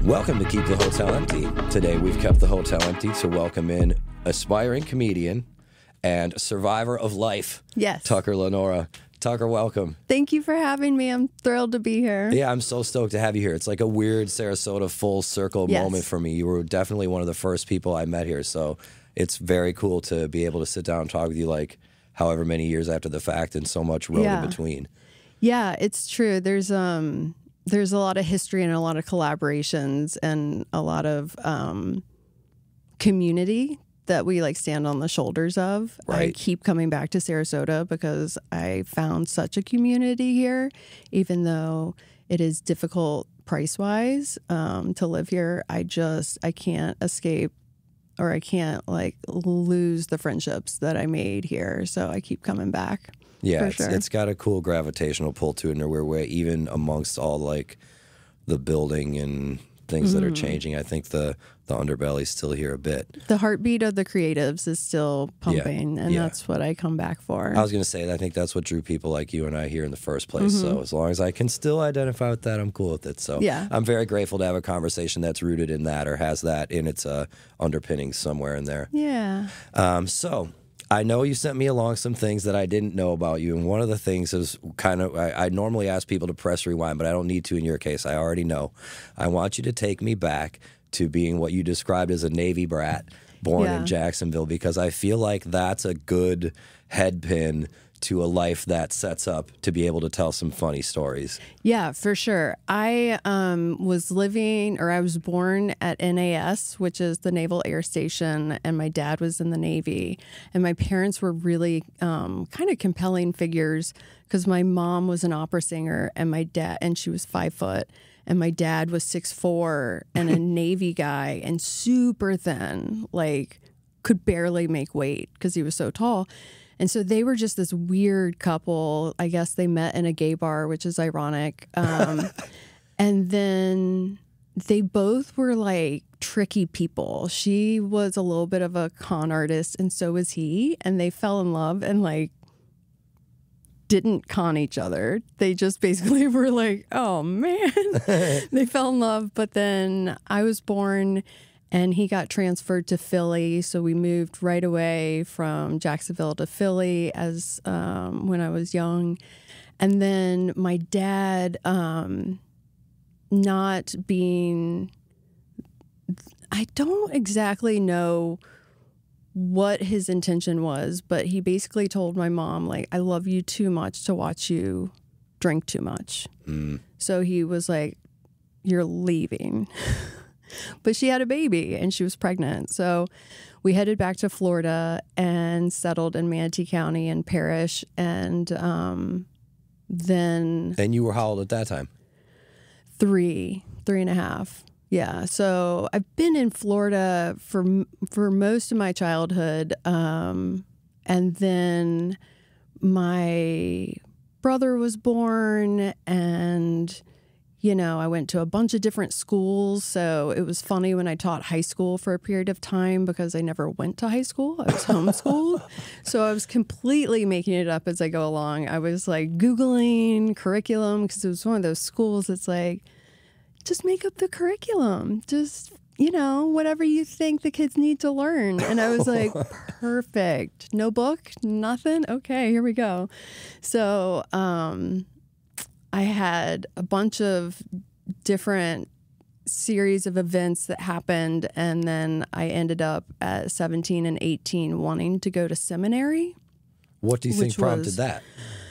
Welcome to Keep the Hotel Empty. Today we've kept the hotel empty to welcome in aspiring comedian and survivor of life, Yes. Tucker Lenora. Tucker, welcome. Thank you for having me. I'm thrilled to be here. Yeah, I'm so stoked to have you here. It's like a weird Sarasota full circle moment for me. You were definitely one of the first people I met here, so it's very cool to be able to sit down and talk with you like however many years after the fact and so much road in between. Yeah, it's true. There's a lot of history and a lot of collaborations and a lot of community that we like stand on the shoulders of. Right. I keep coming back to Sarasota because I found such a community here, even though it is difficult price-wise to live here. I can't escape, or I can't like lose the friendships that I made here. So I keep coming back. Yeah, for it's got a cool gravitational pull to it in a weird way, even amongst all like the building and things that are changing. I think the underbelly's still here a bit. The heartbeat of the creatives is still pumping, and that's what I come back for. I was going to say, I think that's what drew people like you and I here in the first place. So as long as I can still identify with that, I'm cool with it. So I'm very grateful to have a conversation that's rooted in that or has that in its underpinnings somewhere in there. Yeah. So I know you sent me along some things that I didn't know about you, and one of the things is kind of, I normally ask people to press rewind, but I don't need to in your case. I already know. I want you to take me back to being what you described as a Navy brat born in Jacksonville, because I feel like that's a good headpin to a life that sets up to be able to tell some funny stories. Yeah, for sure. I was born at NAS, which is the Naval Air Station, and my dad was in the Navy. And my parents were really kind of compelling figures because my mom was an opera singer and she was 5 foot. And my dad was 6'4" and a Navy guy and super thin, like could barely make weight because he was so tall. And so they were just this weird couple. I guess they met in a gay bar, which is ironic. And then they both were like tricky people. She was a little bit of a con artist, and so was he. And they fell in love and like didn't con each other. They just basically were like, oh man, they fell in love. But then I was born and he got transferred to Philly. So we moved right away from Jacksonville to Philly as when I was young. And then my dad, not being, I don't exactly know what his intention was, but he basically told my mom, like, I love you too much to watch you drink too much. So he was like, you're leaving. But she had a baby and she was pregnant. So we headed back to Florida and settled in Manatee County and Parrish. And then... And you were how old at that time? 3 and a half. Yeah. So I've been in Florida for most of my childhood. And then my brother was born and... You know, I went to a bunch of different schools, so it was funny when I taught high school for a period of time because I never went to high school. I was homeschooled. So I was completely making it up as I go along. I was like Googling curriculum because it was one of those schools that's like, just make up the curriculum. Just, you know, whatever you think the kids need to learn. And I was like, perfect. No book, nothing. Okay, here we go. So, I had a bunch of different series of events that happened, and then I ended up at 17 and 18 wanting to go to seminary. What do you think prompted that?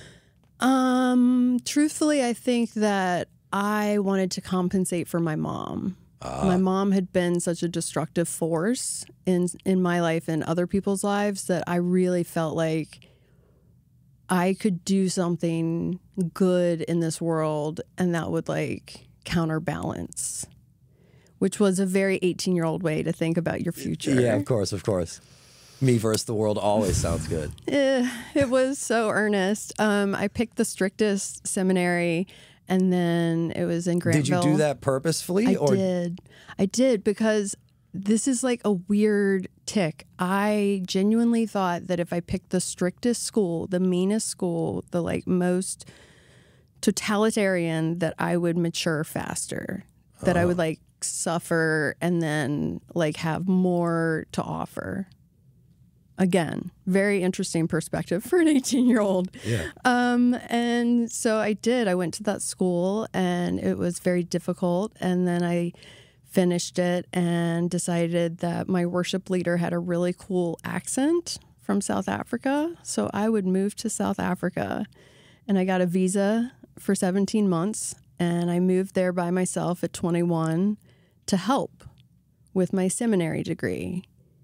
Truthfully, I think that I wanted to compensate for my mom. My mom had been such a destructive force in my life and other people's lives that I really felt like I could do something good in this world and that would like counterbalance, which was a very 18-year-old way to think about your future. Yeah, of course, of course. Me versus the world always sounds good. It was so earnest. I picked the strictest seminary, and then it was in Granville. Did you do that purposefully? I did because this is like a weird tick. I genuinely thought that if I picked the strictest school, the meanest school, the like most totalitarian, that I would mature faster, that I would like suffer, and then like have more to offer. Again, very interesting perspective for an 18-year-old. Yeah. And so I did. I went to that school, and it was very difficult. And then I finished it and decided that my worship leader had a really cool accent from South Africa. So I would move to South Africa, and I got a visa for 17 months. And I moved there by myself at 21 to help with my seminary degree.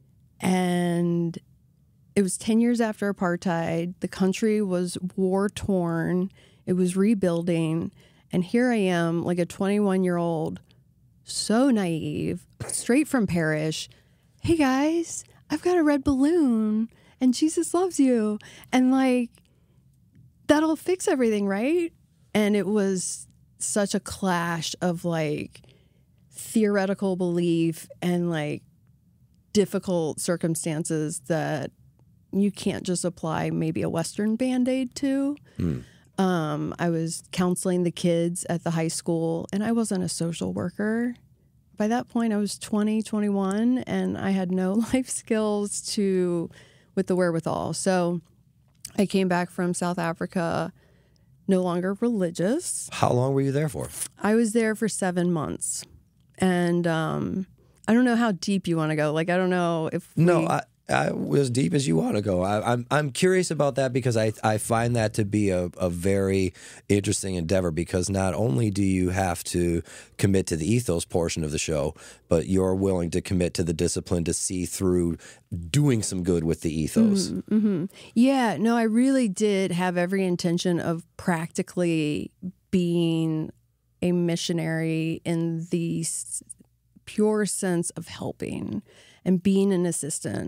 And it was 10 years after apartheid. The country was war-torn. It was rebuilding. And here I am, like a 21-year-old, so naive, straight from parish. Hey, guys, I've got a red balloon, and Jesus loves you. And, like, that'll fix everything, right? And it was such a clash of, like, theoretical belief and, like, difficult circumstances that you can't just apply maybe a Western Band-Aid to. I was counseling the kids at the high school, and I wasn't a social worker. By that point, I was 20, 21, and I had no life skills with the wherewithal. So I came back from South Africa, no longer religious. How long were you there for? I was there for 7 months. And I don't know how deep you want to go. Like, I don't know if I as deep as you want to go. I'm curious about that because I find that to be a very interesting endeavor, because not only do you have to commit to the ethos portion of the show, but you're willing to commit to the discipline to see through doing some good with the ethos. Yeah, no, I really did have every intention of practically being a missionary in the pure sense of helping and being an assistance.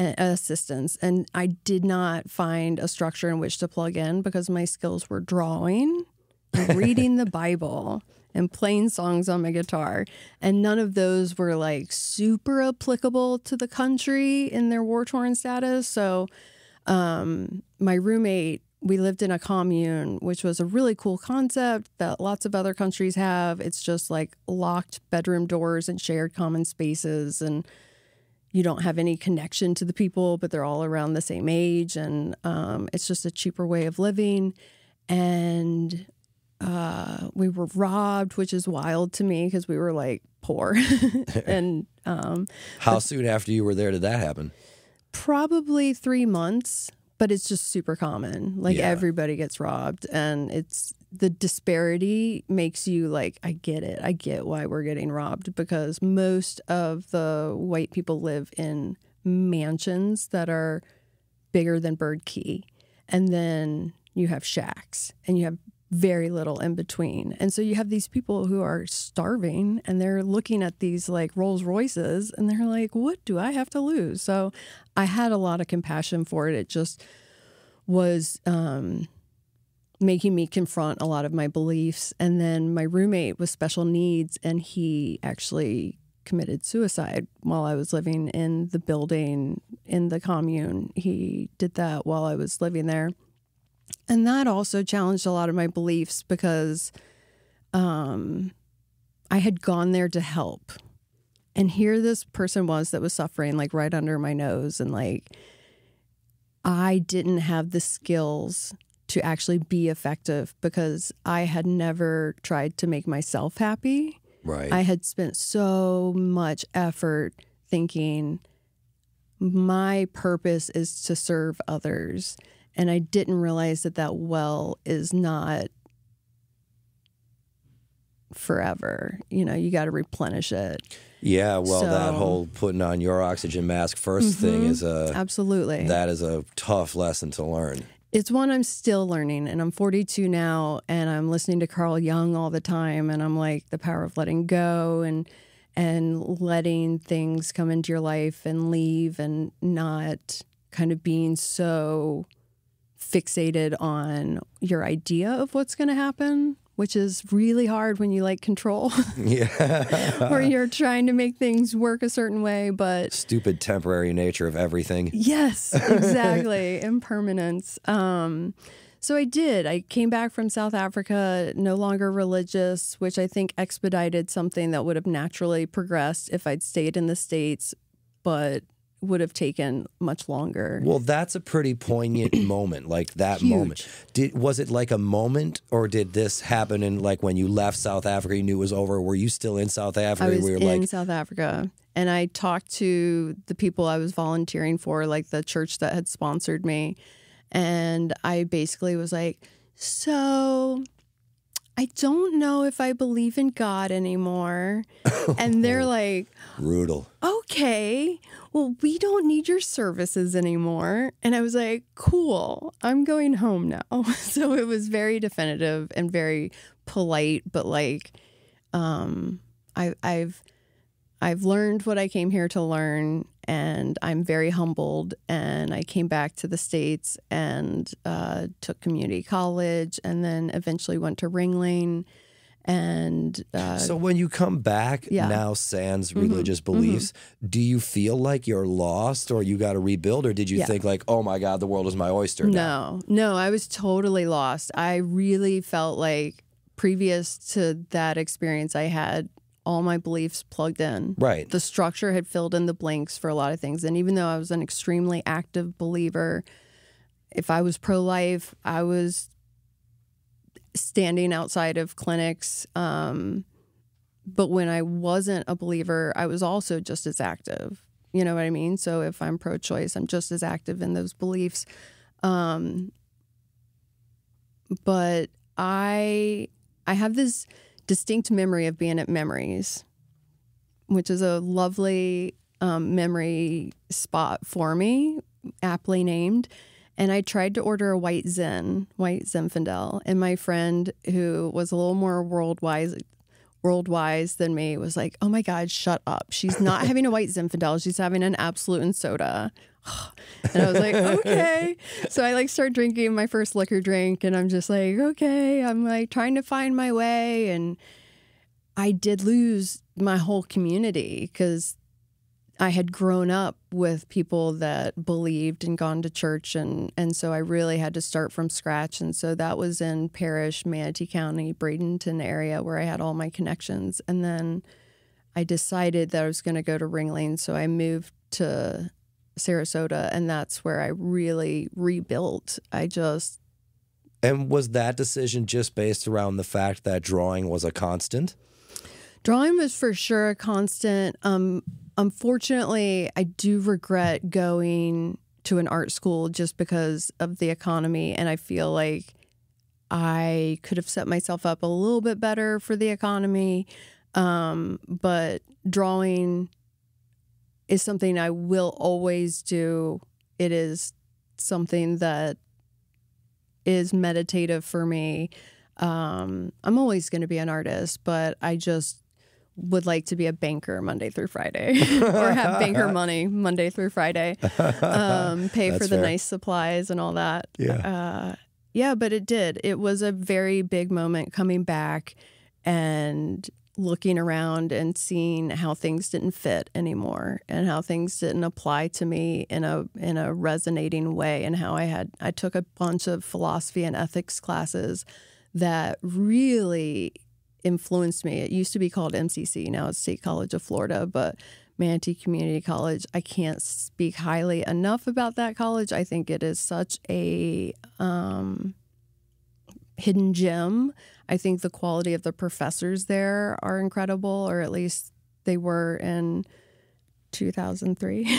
And I did not find a structure in which to plug in, because my skills were drawing, reading the Bible, and playing songs on my guitar. And none of those were like super applicable to the country in their war-torn status. So my roommate, we lived in a commune, which was a really cool concept that lots of other countries have. It's just like locked bedroom doors and shared common spaces, and you don't have any connection to the people, but they're all around the same age. And it's just a cheaper way of living. And we were robbed, which is wild to me because we were like poor. And how soon after you were there did that happen? Probably 3 months, but it's just super common. Like everybody gets robbed, and the disparity makes you like, I get it. I get why we're getting robbed, because most of the white people live in mansions that are bigger than Bird Key. And then you have shacks, and you have very little in between. And so you have these people who are starving, and they're looking at these like Rolls Royces, and they're like, what do I have to lose? So I had a lot of compassion for it. It just was making me confront a lot of my beliefs. And then my roommate was special needs, and he actually committed suicide while I was living in the building in the commune. He did that while I was living there. And that also challenged a lot of my beliefs, because I had gone there to help. And here this person was that was suffering like right under my nose. And like, I didn't have the skills to actually be effective, because I had never tried to make myself happy. Right. I had spent so much effort thinking my purpose is to serve others. And I didn't realize that well is not forever. You know, you got to replenish it. Yeah, well, that whole putting on your oxygen mask first thing is absolutely. That is a tough lesson to learn. It's one I'm still learning, and I'm 42 now, and I'm listening to Carl Jung all the time, and I'm like, the power of letting go and letting things come into your life and leave, and not kind of being so fixated on your idea of what's going to happen, which is really hard when you like control. Yeah. Or you're trying to make things work a certain way, but stupid temporary nature of everything. Yes, exactly. Impermanence. So I did. I came back from South Africa, no longer religious, which I think expedited something that would have naturally progressed if I'd stayed in the States, but would have taken much longer. Well, that's a pretty poignant moment, like that Huge. moment. Was it like a moment, or did this happen in like when you left South Africa, you knew it was over? Were you still in South Africa? I was We were in like, South Africa, and I talked to the people I was volunteering for, like the church that had sponsored me, and I basically was like, so I don't know if I believe in God anymore. And they're like, brutal. okay, well, we don't need your services anymore. And I was like, cool, I'm going home now. So it was very definitive and very polite, but like, I've learned what I came here to learn, and I'm very humbled. And I came back to the States and took community college, and then eventually went to Ringling. And so when you come back now, sans religious beliefs, do you feel like you're lost, or you got to rebuild, or did you think like, oh my God, the world is my oyster now? No, I was totally lost. I really felt like previous to that experience, I had all my beliefs plugged in. Right. The structure had filled in the blanks for a lot of things. And even though I was an extremely active believer, if I was pro-life, I was standing outside of clinics. But when I wasn't a believer, I was also just as active. You know what I mean? So if I'm pro-choice, I'm just as active in those beliefs. But I have this distinct memory of being at Memories, which is a lovely memory spot for me, aptly named. And I tried to order a white Zinfandel. And my friend, who was a little more world wise than me, was like, oh my God, shut up. She's not having a white Zinfandel. She's having an Absolute and soda. And I was like, okay. So I like start drinking my first liquor drink, and I'm just like, okay, I'm like trying to find my way. And I did lose my whole community because I had grown up with people that believed and gone to church. And so I really had to start from scratch. And so that was in Parrish, Manatee County, Bradenton area where I had all my connections. And then I decided that I was going to go to Ringling. So I moved to Sarasota, and that's where I really rebuilt. And was that decision just based around the fact that drawing was a constant? Drawing was for sure a constant. Unfortunately, I do regret going to an art school just because of the economy, and I feel like I could have set myself up a little bit better for the economy. But drawing is something I will always do. It is something that is meditative for me. I'm always going to be an artist, but I just would like to be a banker Monday through Friday or have banker money Monday through Friday, pay for the nice supplies and all that. Yeah, but it did. It was a very big moment coming back and looking around and seeing how things didn't fit anymore and how things didn't apply to me in a resonating way, and how I took a bunch of philosophy and ethics classes that really influenced me. It used to be called MCC, now it's State College of Florida, but Manatee Community College, I can't speak highly enough about that college. I think it is such a hidden gem. I think the quality of the professors there are incredible, or at least they were in 2003.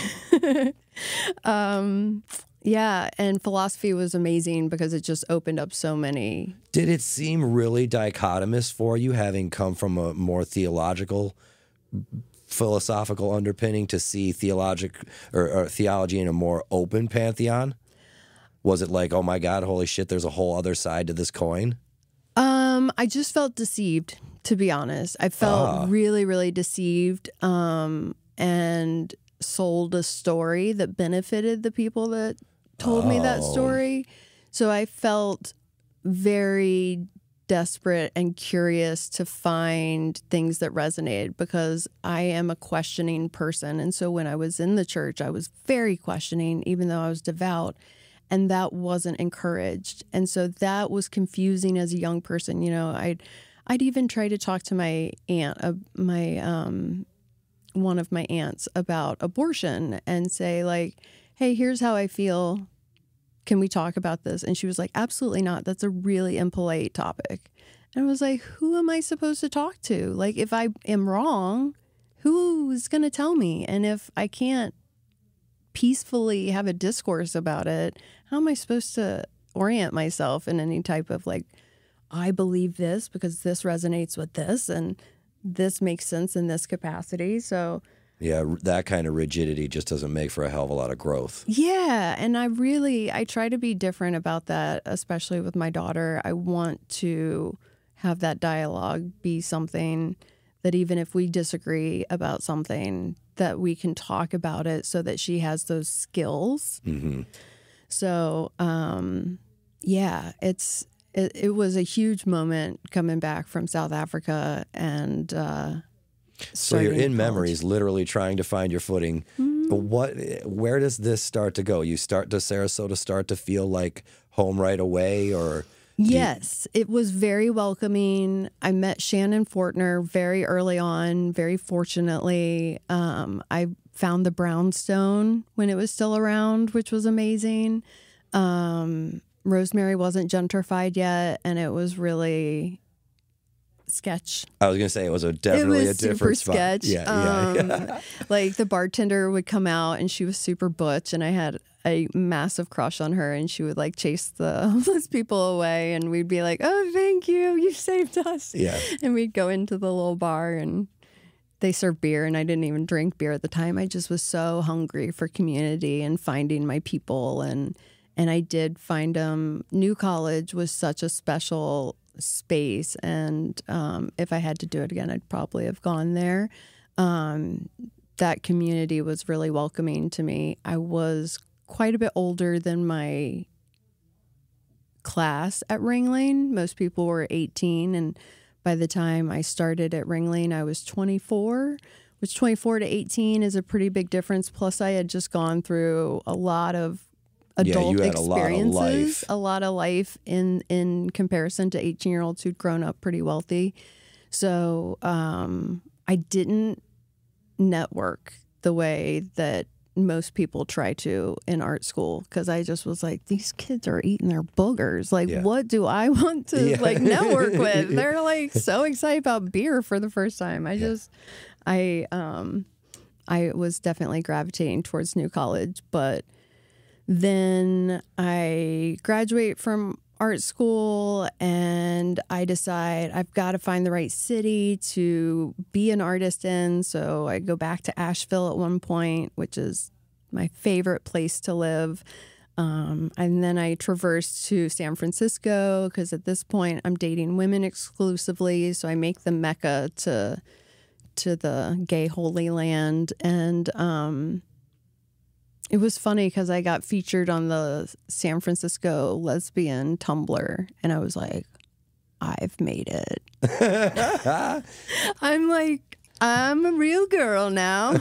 Yeah, and philosophy was amazing because it just opened up so many. Did it seem really dichotomous for you, having come from a more theological, philosophical underpinning, to see theology in a more open pantheon? Was it like, oh my God, holy shit, there's a whole other side to this coin? I just felt deceived, to be honest. I felt really, really deceived, and sold a story that benefited the people that told me that story. So I felt very desperate and curious to find things that resonated, because I am a questioning person. And so when I was in the church, I was very questioning, even though I was devout. and that wasn't encouraged. And so that was confusing as a young person. I'd even try to talk to my aunt, one of my aunts, about abortion and say, like, hey, here's how I feel. Can we talk about this? And she was like, absolutely not. That's a really impolite topic. And I was like, who am I supposed to talk to? Like, if I am wrong, who's going to tell me? And if I can't peacefully have a discourse about it, how am I supposed to orient myself in any type of like, I believe this because this resonates with this and this makes sense in this capacity. So yeah, that kind of rigidity just doesn't make for a hell of a lot of growth. Yeah, and I try to be different about that, especially with my daughter. I want to have that dialogue be something that even if we disagree about something, that we can talk about it so that she has those skills. Mm-hmm. So, yeah, it was a huge moment coming back from South Africa and so you're in college. memories, literally trying to find your footing. Mm-hmm. Where does this start to go? Does Sarasota start to feel like home right away, or? Yes, it was very welcoming. I met Shannon Fortner very early on, very fortunately. I found the brownstone when it was still around, which was amazing. Rosemary wasn't gentrified yet, and it was really sketch. I was going to say it was definitely a different super spot. sketch. Yeah. Like the bartender would come out and she was super butch, and I had a massive crush on her, and she would like chase the homeless people away, and we'd be like, oh, thank you, you saved us. Yeah. And we'd go into the little bar and they served beer, and I didn't even drink beer at the time. I just was so hungry for community and finding my people, and I did find them. New College was such a special space, and if I had to do it again, I'd probably have gone there. That community was really welcoming to me. I was quite a bit older than my class at Ringling. Most people were 18, and by the time I started at Ringling, I was 24, which 24 to 18 is a pretty big difference. Plus, I had just gone through a lot of adult experiences, a lot of life in comparison to 18-year-olds who'd grown up pretty wealthy. So I didn't network the way that most people try to in art school, because I just was like, these kids are eating their boogers. Like, what do I want to like network with? They're like so excited about beer for the first time. I was definitely gravitating towards New College, but then I graduate from art school and I decide I've got to find the right city to be an artist in. So I go back to Asheville at one point, which is my favorite place to live. And then I traverse to San Francisco because at this point I'm dating women exclusively. So I make the Mecca to the gay Holy Land. And it was funny because I got featured on the San Francisco lesbian Tumblr, and I was like, I've made it. I'm like, I'm a real girl now.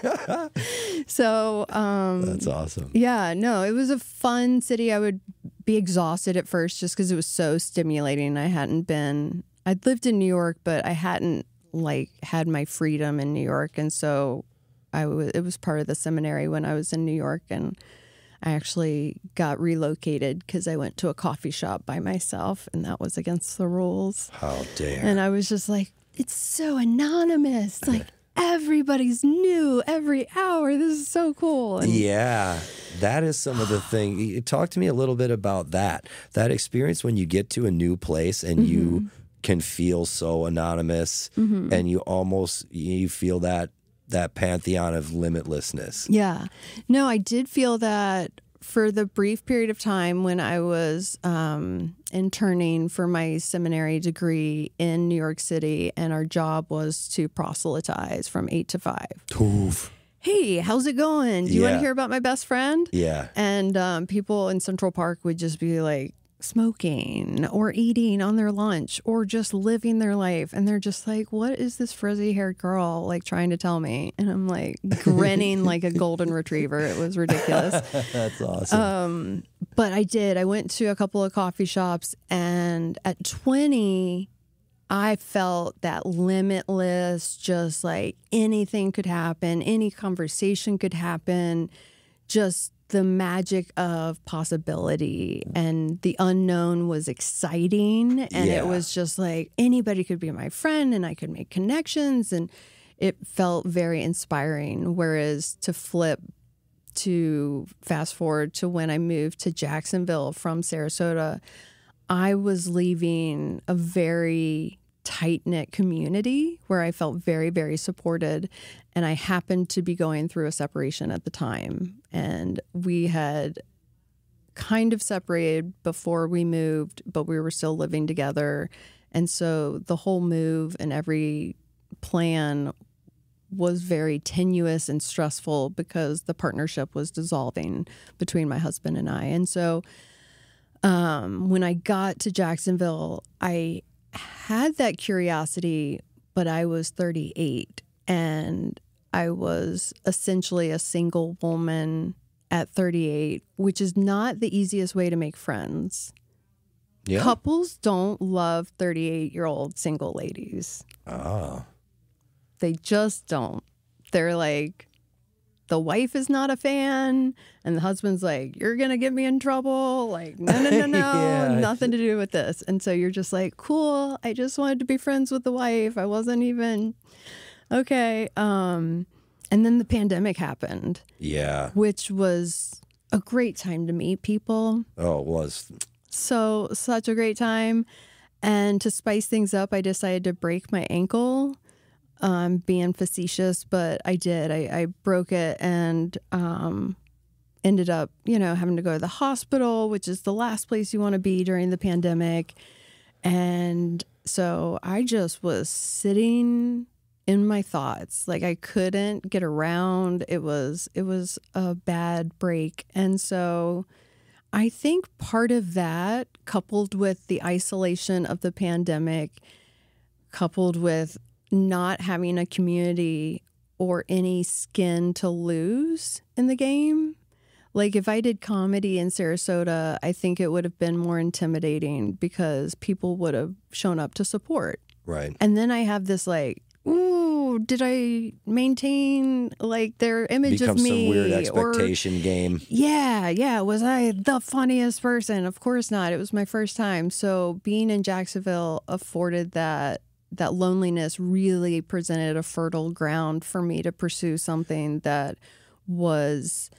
So that's awesome. Yeah, no, it was a fun city. I would be exhausted at first just because it was so stimulating. I'd lived in New York, but I hadn't like had my freedom in New York, and so it was part of the seminary when I was in New York, and I actually got relocated because I went to a coffee shop by myself, and that was against the rules. How dare. And I was just like, it's so anonymous. Like, everybody's new every hour. This is so cool. And yeah, that is some of the thing. Talk to me a little bit about that experience when you get to a new place and you can feel so anonymous and you feel that pantheon of limitlessness. Yeah. No, I did feel that for the brief period of time when I was interning for my seminary degree in New York City, and our job was to proselytize from 8 to 5. Oof. Hey, how's it going? Do you want to hear about my best friend? Yeah. And people in Central Park would just be like, smoking or eating on their lunch or just living their life. And they're just like, what is this frizzy haired girl like trying to tell me? And I'm like grinning like a golden retriever. It was ridiculous. That's awesome. But I went to a couple of coffee shops, and at 20, I felt that limitless, just like anything could happen, any conversation could happen, just the magic of possibility, and the unknown was exciting. And it was just like anybody could be my friend and I could make connections, and it felt very inspiring. Whereas to fast forward to when I moved to Jacksonville from Sarasota, I was leaving a very tight-knit community where I felt very, very supported. And I happened to be going through a separation at the time. And we had kind of separated before we moved, but we were still living together. And so the whole move and every plan was very tenuous and stressful because the partnership was dissolving between my husband and I. And so when I got to Jacksonville, I had that curiosity, but I was 38 and I was essentially a single woman at 38, which is not the easiest way to make friends. Yeah. Couples don't love 38-year-old single ladies. Oh. They just don't. They're like, the wife is not a fan, and the husband's like, you're going to get me in trouble. Like, no, yeah. Nothing to do with this. And so you're just like, cool, I just wanted to be friends with the wife. I wasn't even, okay. And then the pandemic happened. Yeah. Which was a great time to meet people. Oh, it was. So, such a great time. And to spice things up, I decided to break my ankle. Being facetious, but I did. I broke it and ended up, having to go to the hospital, which is the last place you want to be during the pandemic. And so I just was sitting in my thoughts. Like I couldn't get around. It was a bad break. And so I think part of that, coupled with the isolation of the pandemic, coupled with not having a community or any skin to lose in the game. Like if I did comedy in Sarasota, I think it would have been more intimidating because people would have shown up to support. Right. And then I have this like, ooh, did I maintain like their image of me? Some weird expectation game. Yeah. Was I the funniest person? Of course not. It was my first time. So being in Jacksonville afforded that loneliness really presented a fertile ground for me to pursue something that was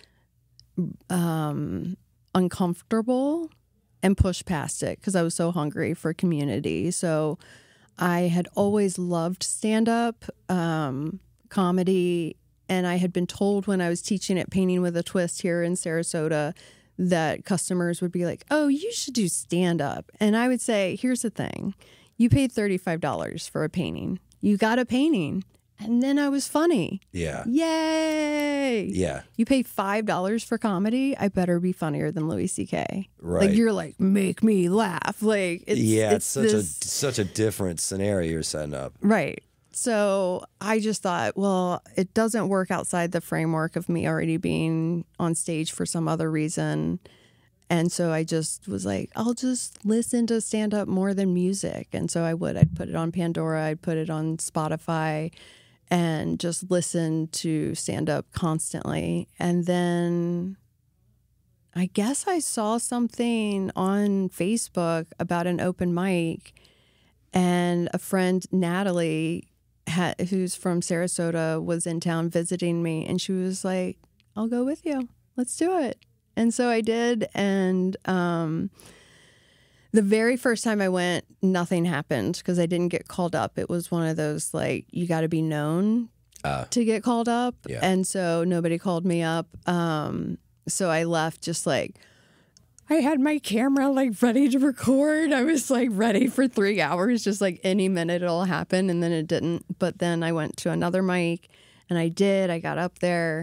uncomfortable and push past it because I was so hungry for community. So I had always loved stand-up comedy, and I had been told when I was teaching at Painting with a Twist here in Sarasota that customers would be like, oh, you should do stand-up. And I would say, here's the thing. You paid $35 for a painting. You got a painting. And then I was funny. Yeah. Yay. Yeah. You pay $5 for comedy. I better be funnier than Louis C.K. Right. Like you're like, make me laugh. Like it's such a different scenario you're setting up. Right. So I just thought, well, it doesn't work outside the framework of me already being on stage for some other reason. And so I just was like, I'll just listen to stand-up more than music. And so I'd put it on Pandora, I'd put it on Spotify, and just listen to stand-up constantly. And then I guess I saw something on Facebook about an open mic, and a friend, Natalie, who's from Sarasota, was in town visiting me, and she was like, I'll go with you. Let's do it. And so I did, and the very first time I went, nothing happened because I didn't get called up. It was one of those, like, you got to be known to get called up, and so nobody called me up. So I left just like, I had my camera, like, ready to record. I was, like, ready for 3 hours, just like any minute it'll happen, and then it didn't. But then I went to another mic, and I got up there,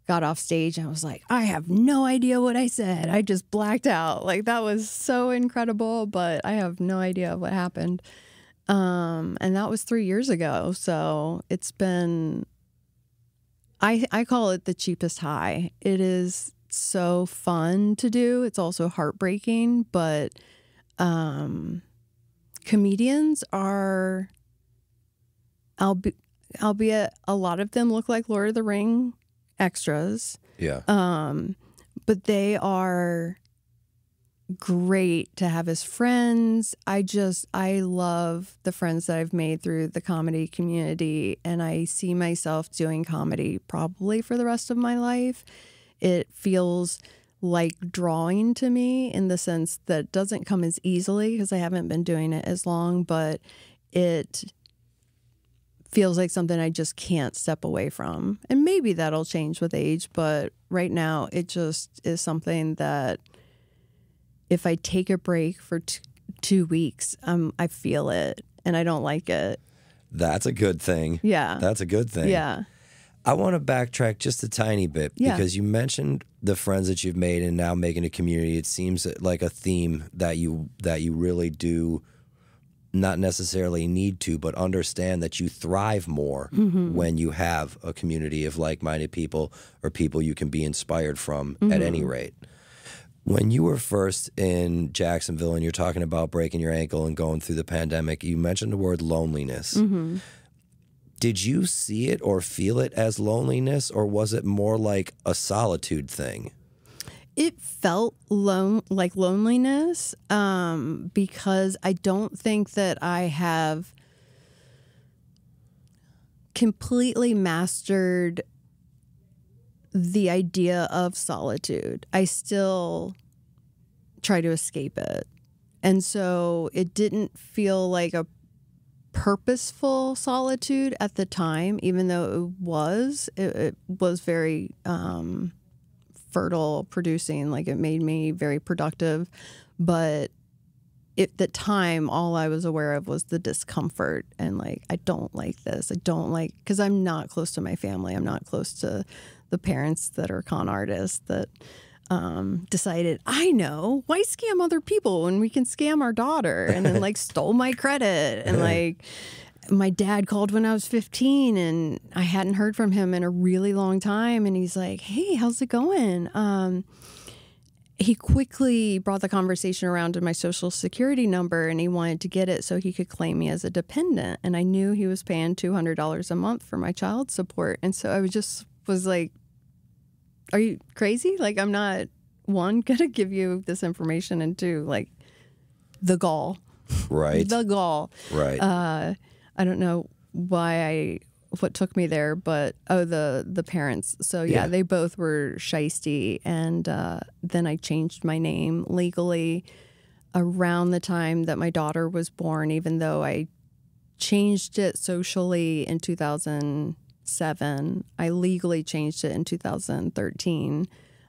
got off stage and I was like, I have no idea what I said. I just blacked out. Like, that was so incredible, but I have no idea what happened. And that was 3 years ago. So it's been, I call it the cheapest high. It is so fun to do. It's also heartbreaking, but comedians are, albeit a lot of them look like Lord of the Ring extras. Yeah. But they are great to have as friends. I love the friends that I've made through the comedy community, and I see myself doing comedy probably for the rest of my life. It feels like drawing to me in the sense that it doesn't come as easily because I haven't been doing it as long, but it feels like something I just can't step away from. And maybe that'll change with age, but right now it just is something that if I take a break for 2 weeks, I feel it and I don't like it. That's a good thing. Yeah. That's a good thing. Yeah. I want to backtrack just a tiny bit because you mentioned the friends that you've made and now making a community. It seems like a theme that you really do not necessarily need to, but understand that you thrive more when you have a community of like-minded people or people you can be inspired from at any rate. When you were first in Jacksonville and you're talking about breaking your ankle and going through the pandemic, you mentioned the word loneliness. Did you see it or feel it as loneliness, or was it more like a solitude thing? It felt like loneliness because I don't think that I have completely mastered the idea of solitude. I still try to escape it. And so it didn't feel like a purposeful solitude at the time, even though it was very fertile producing, like it made me very productive. But at the time, all I was aware of was the discomfort and like, I don't like this. I don't like, because I'm not close to my family. I'm not close to the parents that are con artists that decided, I know, why scam other people when we can scam our daughter, and then like stole my credit. And like my dad called when I was 15 and I hadn't heard from him in a really long time. And he's like, hey, how's it going? He quickly brought the conversation around to my social security number, and he wanted to get it so he could claim me as a dependent. And I knew he was paying $200 a month for my child support. And so I was like, are you crazy? Like, I'm not, one, going to give you this information, and two, like, the gall. Right. The gall. Right. I don't know what took me there, but, the parents. So, yeah, they both were shiesty. And then I changed my name legally around the time that my daughter was born, even though I changed it socially in 2007. I legally changed it in 2013,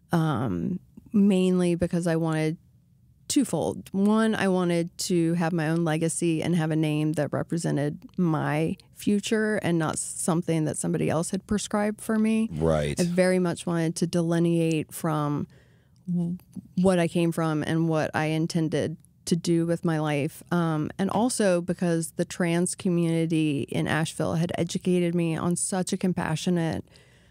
mainly because I wanted twofold. One, I wanted to have my own legacy and have a name that represented my future and not something that somebody else had prescribed for me. Right. I very much wanted to delineate from what I came from and what I intended to do with my life. And also because the trans community in Asheville had educated me on such a compassionate,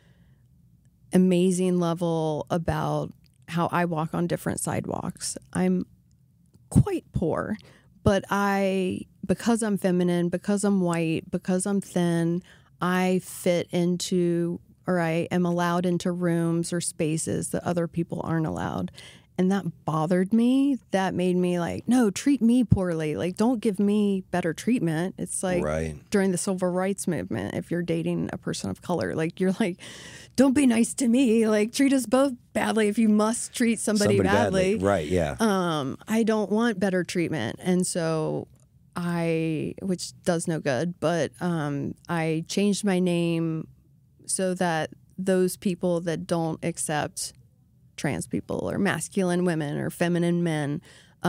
amazing level about how I walk on different sidewalks. I'm quite poor, but because I'm feminine, because I'm white, because I'm thin, I fit into, or I am allowed into rooms or spaces that other people aren't allowed. And that bothered me. That made me like, no, treat me poorly. Like, don't give me better treatment. It's like during the civil rights movement, if you're dating a person of color, like, you're like, don't be nice to me. Like, treat us both badly if you must treat somebody badly. Right, yeah. I don't want better treatment. And so which does no good, but I changed my name so that those people that don't accept trans people or masculine women or feminine men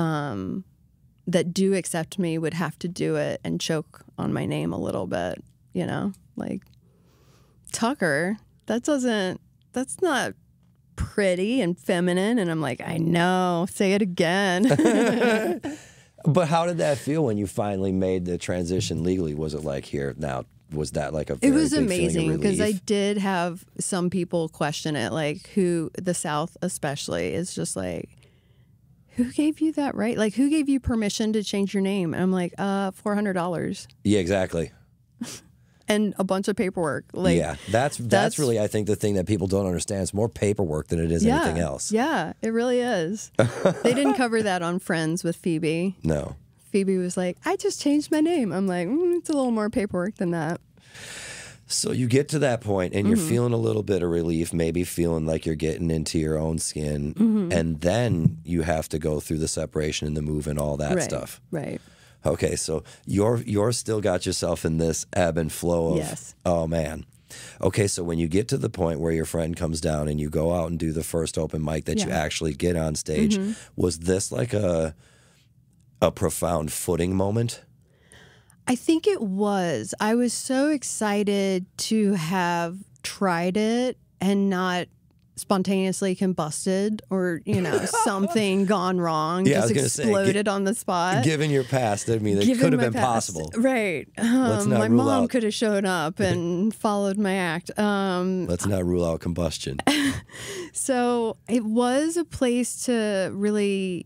that do accept me would have to do it and choke on my name a little bit, you know? Like, Tucker, that doesn't that's not pretty and feminine. And I'm like, I know, say it again. But how did that feel when you finally made the transition legally? Was it like, here, now, was that like a very It was big feeling of amazing because I relief? did have some people question it, like who, the South especially, is just like, who gave you that right? Like, who gave you permission to change your name? And I'm like, $400 Yeah, exactly. and a bunch of paperwork. Like, Yeah, that's really, I think, the thing that people don't understand. It's more paperwork than it is anything else. Yeah, it really is. They didn't cover that on Friends with Phoebe. No. Phoebe was like, I just changed my name. I'm like, it's a little more paperwork than that. So you get to that point and you're Mm-hmm. feeling a little bit of relief, maybe feeling like you're getting into your own skin. Mm-hmm. And then you have to go through the separation and the move and all that Right, stuff. right. Okay, so you're still got yourself in this ebb and flow of, Yes. oh man. Okay, so when you get to the point where your friend comes down and you go out and do the first open mic that you Yeah. actually get on stage, was this like a profound footing moment? I think it was. I was so excited to have tried it and not spontaneously combusted or, something gone wrong, Yeah, I just was gonna say, exploded on the spot. Given your past, I mean, it Given could have my been past. possible. Right. Let's not My rule mom out- could have shown up and followed my act. Let's not rule out combustion. So it was a place to really,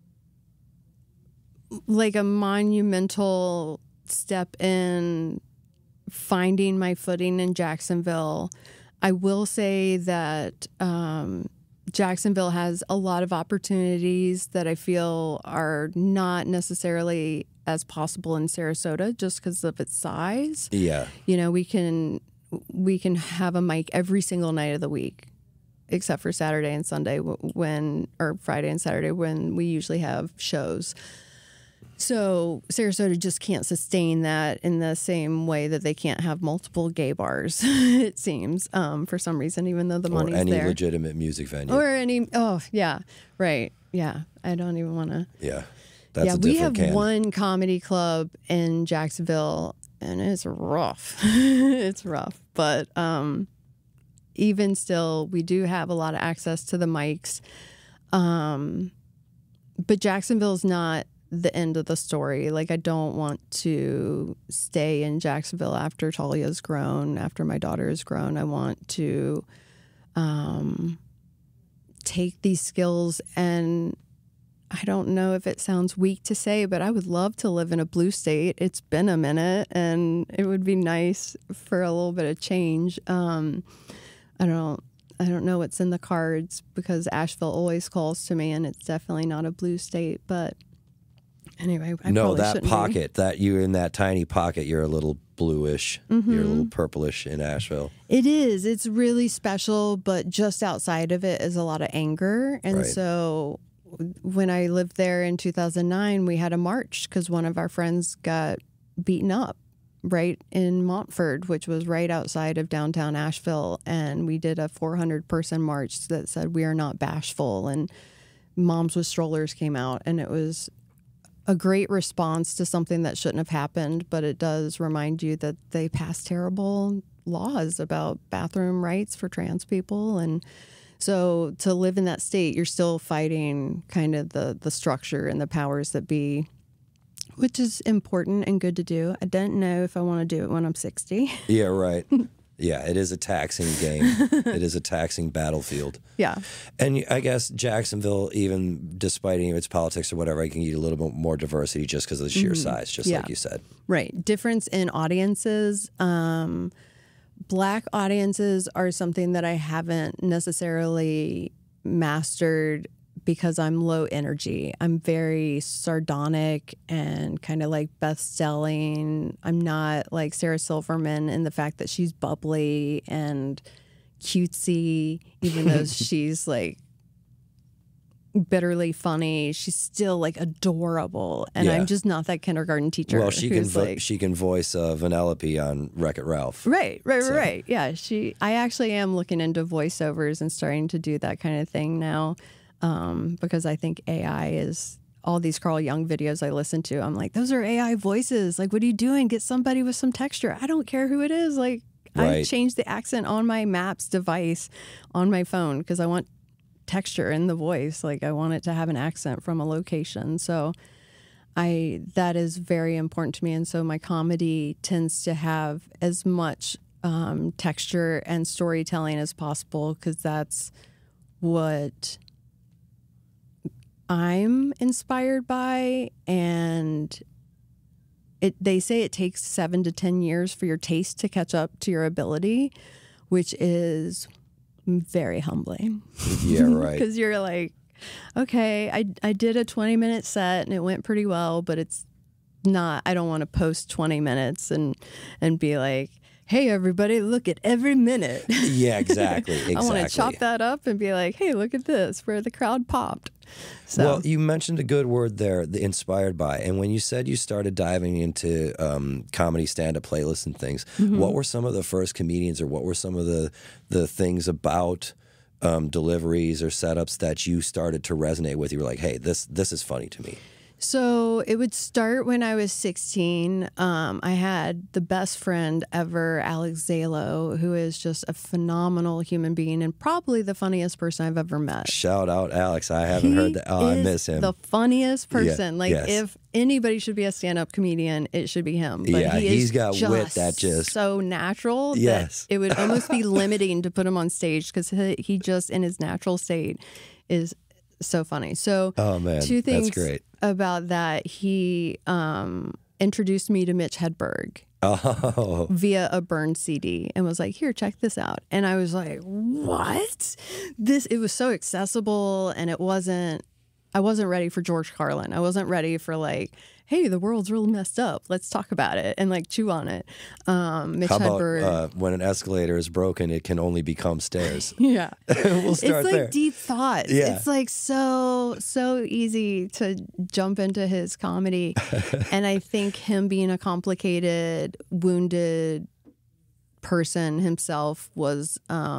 like, a monumental step in finding my footing in Jacksonville. I will say that Jacksonville has a lot of opportunities that I feel are not necessarily as possible in Sarasota just because of its size. Yeah. We can have a mic every single night of the week, except for Saturday and Sunday or Friday and Saturday when we usually have shows. So Sarasota just can't sustain that in the same way that they can't have multiple gay bars, it seems, for some reason, even though the Or money's any there. legitimate music venue. Or any, yeah, right. Yeah, I don't even want to. Yeah. That's Yeah, a we have different can. one comedy club in Jacksonville, and it's rough. It's rough. But even still, we do have a lot of access to the mics. But Jacksonville's not the end of the story. Like, I don't want to stay in Jacksonville after Talia's grown, after my daughter is grown. I want to take these skills, and I don't know if it sounds weak to say, but I would love to live in a blue state. It's been a minute, and it would be nice for a little bit of change. I don't know what's in the cards because Asheville always calls to me, and it's definitely not a blue state. But anyway, I No, probably that shouldn't be. pocket, that you're in that tiny pocket, you're a little bluish. Mm-hmm. You're a little purplish in Asheville. It is. It's really special, but just outside of it is a lot of anger. And Right. so when I lived there in 2009, we had a march because one of our friends got beaten up right in Montford, which was right outside of downtown Asheville. And we did a 400-person march that said, "We are not bashful." And moms with strollers came out, and it was a great response to something that shouldn't have happened, but it does remind you that they passed terrible laws about bathroom rights for trans people. And so to live in that state, you're still fighting kind of the structure and the powers that be, which is important and good to do. I don't know if I want to do it when I'm 60. Yeah, right. Yeah, it is a taxing game. It is a taxing battlefield. Yeah. And I guess Jacksonville, even despite any of its politics or whatever, I can get a little bit more diversity just because of the sheer size, just Yeah. like you said. Right. Difference in audiences. Black audiences are something that I haven't necessarily mastered because I'm low energy. I'm very sardonic and kind of like Beth Stelling. I'm not like Sarah Silverman in the fact that she's bubbly and cutesy, even though she's like bitterly funny. She's still like adorable, and Yeah. I'm just not that kindergarten teacher. Well, she can who's, like, she can voice Vanellope on Wreck-It Ralph. Right. Yeah, I actually am looking into voiceovers and starting to do that kind of thing now, because I think AI is all these Carl Jung videos I listen to. I'm like, those are AI voices. Like, what are you doing? Get somebody with some texture. I don't care who it is. Like, I Right. changed the accent on my Maps device on my phone because I want texture in the voice. Like I want it to have an accent from a location. So that is very important to me. And so my comedy tends to have as much texture and storytelling as possible because that's what I'm inspired by. And they say it takes 7 to 10 years for your taste to catch up to your ability, which is very humbling. Yeah, right. Because you're like, okay, I did a 20-minute set and it went pretty well, but it's not, I don't want to post 20 minutes and be like, hey, everybody, look at every minute. Yeah, exactly. I want to chop that up and be like, hey, look at this, where the crowd popped. So, well, you mentioned a good word there, the inspired by. And when you said you started diving into comedy stand-up playlists and things, what were some of the first comedians or what were some of the things about deliveries or setups that you started to resonate with? You were like, hey, this is funny to me. So it would start when I was 16. I had the best friend ever, Alex Zalo, who is just a phenomenal human being and probably the funniest person I've ever met. Shout out, Alex. I haven't heard that. Oh, I miss him. The funniest person. Yeah, yes. If anybody should be a stand-up comedian, it should be him. But yeah, he's got just wit that just so natural yes. that it would almost be limiting to put him on stage because he just in his natural state is so funny. So oh man, two things that's great. About that. He introduced me to Mitch Hedberg via a Burn CD and was like, here, check this out. And I was like, what? It was so accessible and I wasn't ready for George Carlin. I wasn't ready for like, hey, the world's really messed up. Let's talk about it and like chew on it. Mitch How about Hedberg. when an escalator is broken, it can only become stairs? Yeah. We'll start it's like there. deep thoughts. Yeah. It's like so easy to jump into his comedy. And I think him being a complicated, wounded person himself was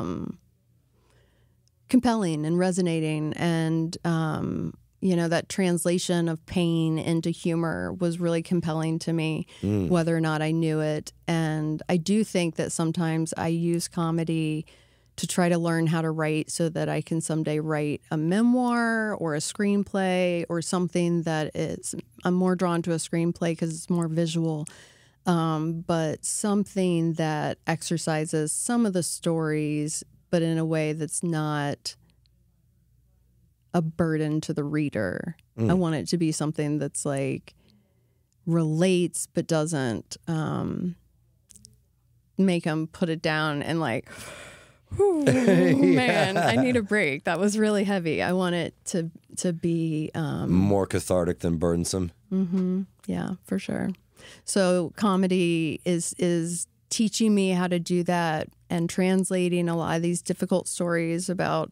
compelling and resonating. And, that translation of pain into humor was really compelling to me, whether or not I knew it. And I do think that sometimes I use comedy to try to learn how to write so that I can someday write a memoir or a screenplay or something that is, I'm more drawn to a screenplay because it's more visual, but something that exercises some of the stories, but in a way that's not a burden to the reader. I want it to be something that's like relates, but doesn't make them put it down and like, man, I need a break. That was really heavy. I want it to be more cathartic than burdensome. Yeah, for sure. So comedy is teaching me how to do that and translating a lot of these difficult stories about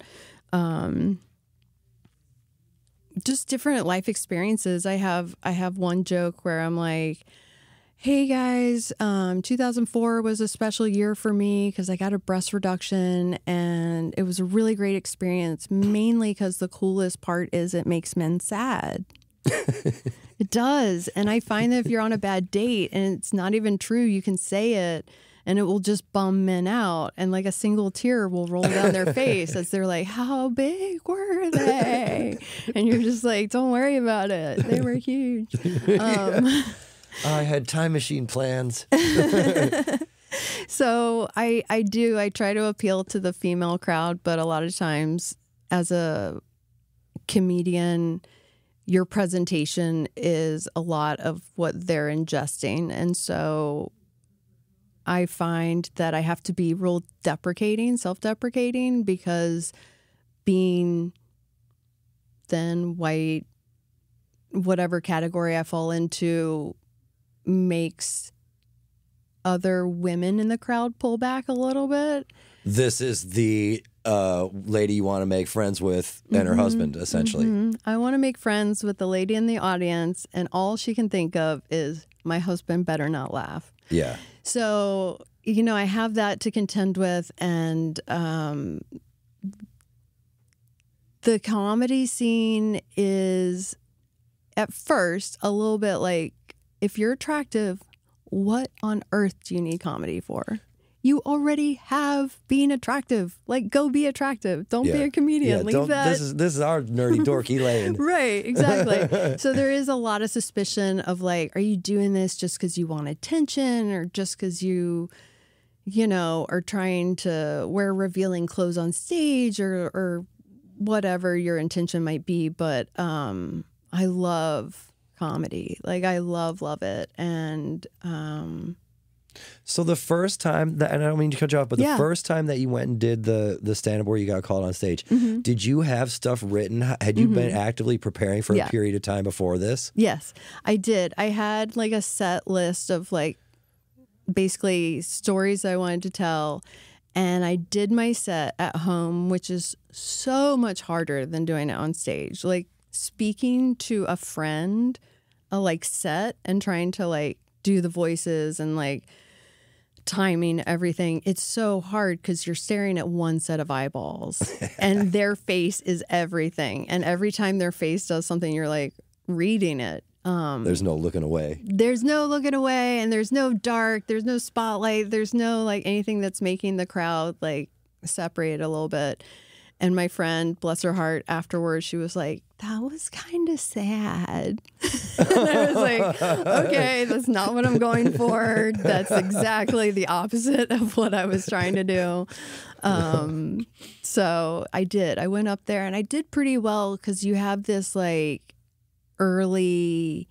just different life experiences. I have one joke where I'm like, hey guys, 2004 was a special year for me because I got a breast reduction and it was a really great experience, mainly because the coolest part is it makes men sad. It does. And I find that if you're on a bad date and it's not even true, you can say it and it will just bum men out. And like a single tear will roll down their face as they're like, how big were they? And you're just like, don't worry about it. They were huge. I had time machine plans. So I try to appeal to the female crowd, but a lot of times as a comedian, your presentation is a lot of what they're ingesting. And so I find that I have to be real self-deprecating, because being thin, white, whatever category I fall into makes other women in the crowd pull back a little bit. This is the lady you want to make friends with and her husband, essentially. I want to make friends with the lady in the audience, and all she can think of is my husband better not laugh. Yeah. So, I have that to contend with, and the comedy scene is at first a little bit like, if you're attractive, what on earth do you need comedy for? you already have being attractive. Like, go be attractive. Don't be a comedian. Leave that. This is our nerdy dorky lane. Right, exactly. So there is a lot of suspicion of like, are you doing this just because you want attention, or just because you know, are trying to wear revealing clothes on stage, or whatever your intention might be. But I love comedy. Like, I love it. And so the first time that, and I don't mean to cut you off, but the first time that you went and did the stand-up where you got called on stage, did you have stuff written? Had you been actively preparing for a period of time before this? Yes, I did. I had like a set list of like basically stories I wanted to tell. And I did my set at home, which is so much harder than doing it on stage. Like, speaking to a friend, like set, and trying to like do the voices and like timing everything. It's so hard because you're staring at one set of eyeballs and their face is everything. And every time their face does something, you're like reading it. There's no looking away. There's no looking away, and there's no dark, there's no spotlight, there's no like anything that's making the crowd like separate a little bit. And my friend, bless her heart, afterwards, she was like, that was kind of sad. And I was like, okay, that's not what I'm going for. That's exactly the opposite of what I was trying to do. So I did. I went up there and I did pretty well because you have this like early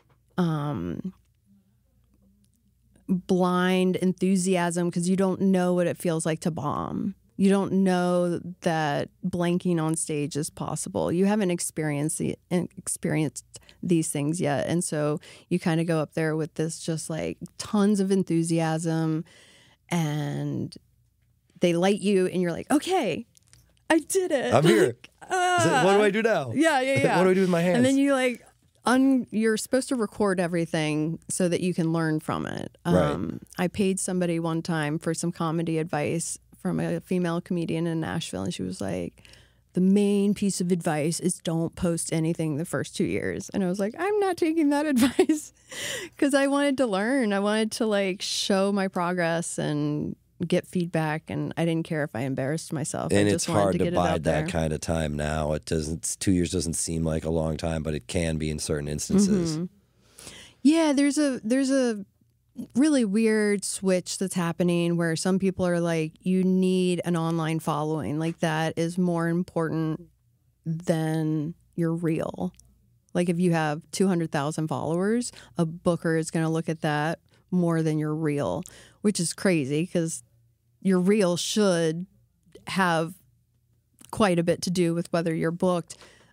blind enthusiasm because you don't know what it feels like to bomb. You don't know that blanking on stage is possible. You haven't experienced these things yet. And so you kind of go up there with this just like tons of enthusiasm, and they light you and you're like, okay, I did it. I'm here. What do I do now? Yeah. What do I do with my hands? And then you like, you're supposed to record everything so that you can learn from it. Right. I paid somebody one time for some comedy advice from a female comedian in Nashville, and she was like, the main piece of advice is don't post anything the first 2 years. And I was like, I'm not taking that advice because I wanted to learn. I wanted to like show my progress and get feedback, and I didn't care if I embarrassed myself. And I it's just wanted hard to to get bide it out that kind of time now. It doesn't. 2 years doesn't seem like a long time, but it can be in certain instances. Yeah, there's a really weird switch that's happening where some people are like, you need an online following. Like, that is more important than your reel. Like, if you have 200,000 followers, a booker is going to look at that more than your reel, which is crazy because your reel should have quite a bit to do with whether you're booked.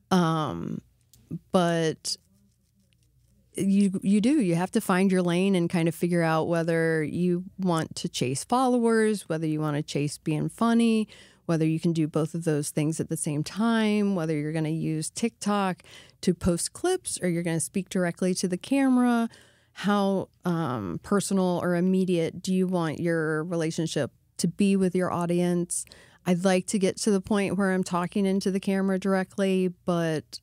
But you have to find your lane and kind of figure out whether you want to chase followers, whether you want to chase being funny, whether you can do both of those things at the same time, whether you're going to use TikTok to post clips or you're going to speak directly to the camera. How personal or immediate do you want your relationship to be with your audience? I'd like to get to the point where I'm talking into the camera directly, but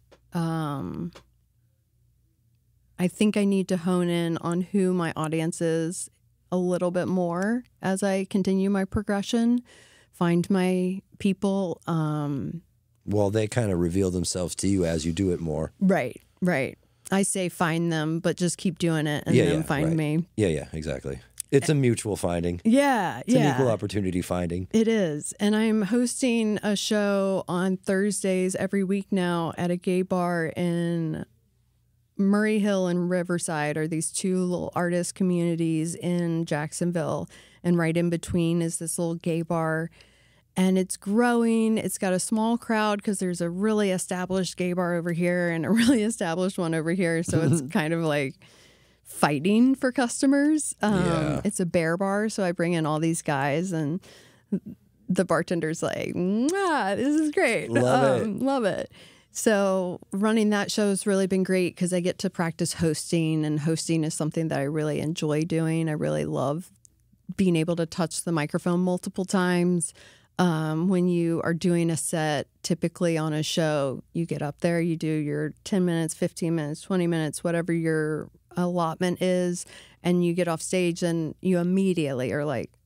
I think I need to hone in on who my audience is a little bit more as I continue my progression, find my people. Well, they kind of reveal themselves to you as you do it more. Right. I say find them, but just keep doing it and then find me. Yeah, exactly. It's a mutual finding. Yeah. It's an equal opportunity finding. It is. And I'm hosting a show on Thursdays every week now at a gay bar in Murray Hill and Riverside, are these two little artist communities in Jacksonville. And right in between is this little gay bar. And it's growing. It's got a small crowd because there's a really established gay bar over here and a really established one over here. So it's kind of like fighting for customers. It's a bear bar. So I bring in all these guys and the bartender's like, this is great. Love it. So running that show has really been great because I get to practice hosting, and hosting is something that I really enjoy doing. I really love being able to touch the microphone multiple times. When you are doing a set, typically on a show, you get up there, you do your 10 minutes, 15 minutes, 20 minutes, whatever your allotment is, and you get off stage and you immediately are like,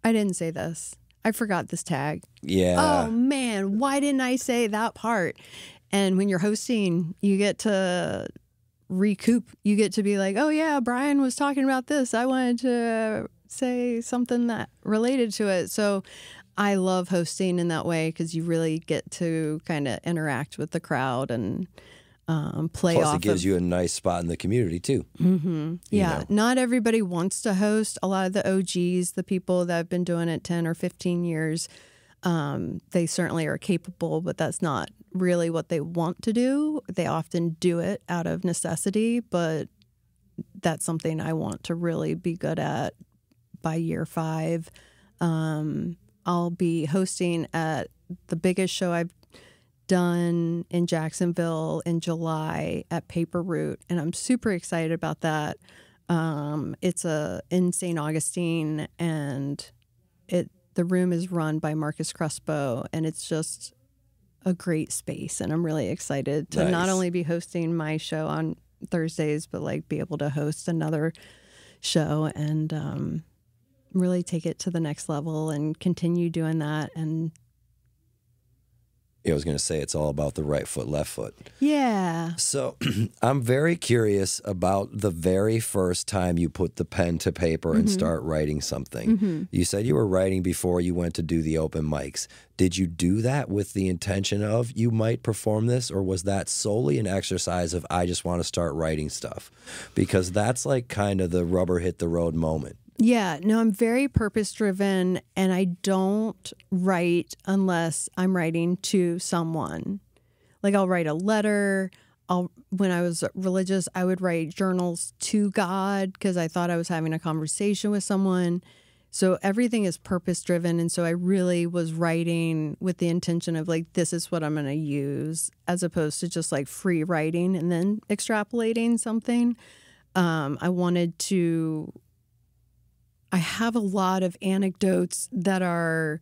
I didn't say this. I forgot this tag. Yeah. Oh man, why didn't I say that part? And when you're hosting, you get to recoup. You get to be like, oh yeah, Brian was talking about this. I wanted to say something that related to it. So I love hosting in that way because you really get to kind of interact with the crowd and play Plus, off. it gives you a nice spot in the community too. Mm-hmm. Yeah, know. Not everybody wants to host. A lot of the OGs, the people that have been doing it 10 or 15 years, they certainly are capable, but that's not really what they want to do. They often do it out of necessity, but that's something I want to really be good at by year 5. I'll be hosting at the biggest show I've done in Jacksonville in July at Paper Root, and I'm super excited about that. It's in St. Augustine, and the room is run by Marcus Crespo, and it's just a great space. And I'm really excited to not only be hosting my show on Thursdays, but like be able to host another show and really take it to the next level and continue doing that. And I was going to say it's all about the right foot, left foot. yeah. So I'm very curious about the very first time you put the pen to paper and start writing something. You said you were writing before you went to do the open mics. Did you do that with the intention of you might perform this, or was that solely an exercise of I just want to start writing stuff? Because that's like kind of the rubber hit the road moment. Yeah, no, I'm very purpose driven, and I don't write unless I'm writing to someone. Like I'll write a letter. When I was religious, I would write journals to God because I thought I was having a conversation with someone. So everything is purpose driven, and so I really was writing with the intention of like, this is what I'm going to use, as opposed to just like free writing and then extrapolating something. I have a lot of anecdotes that are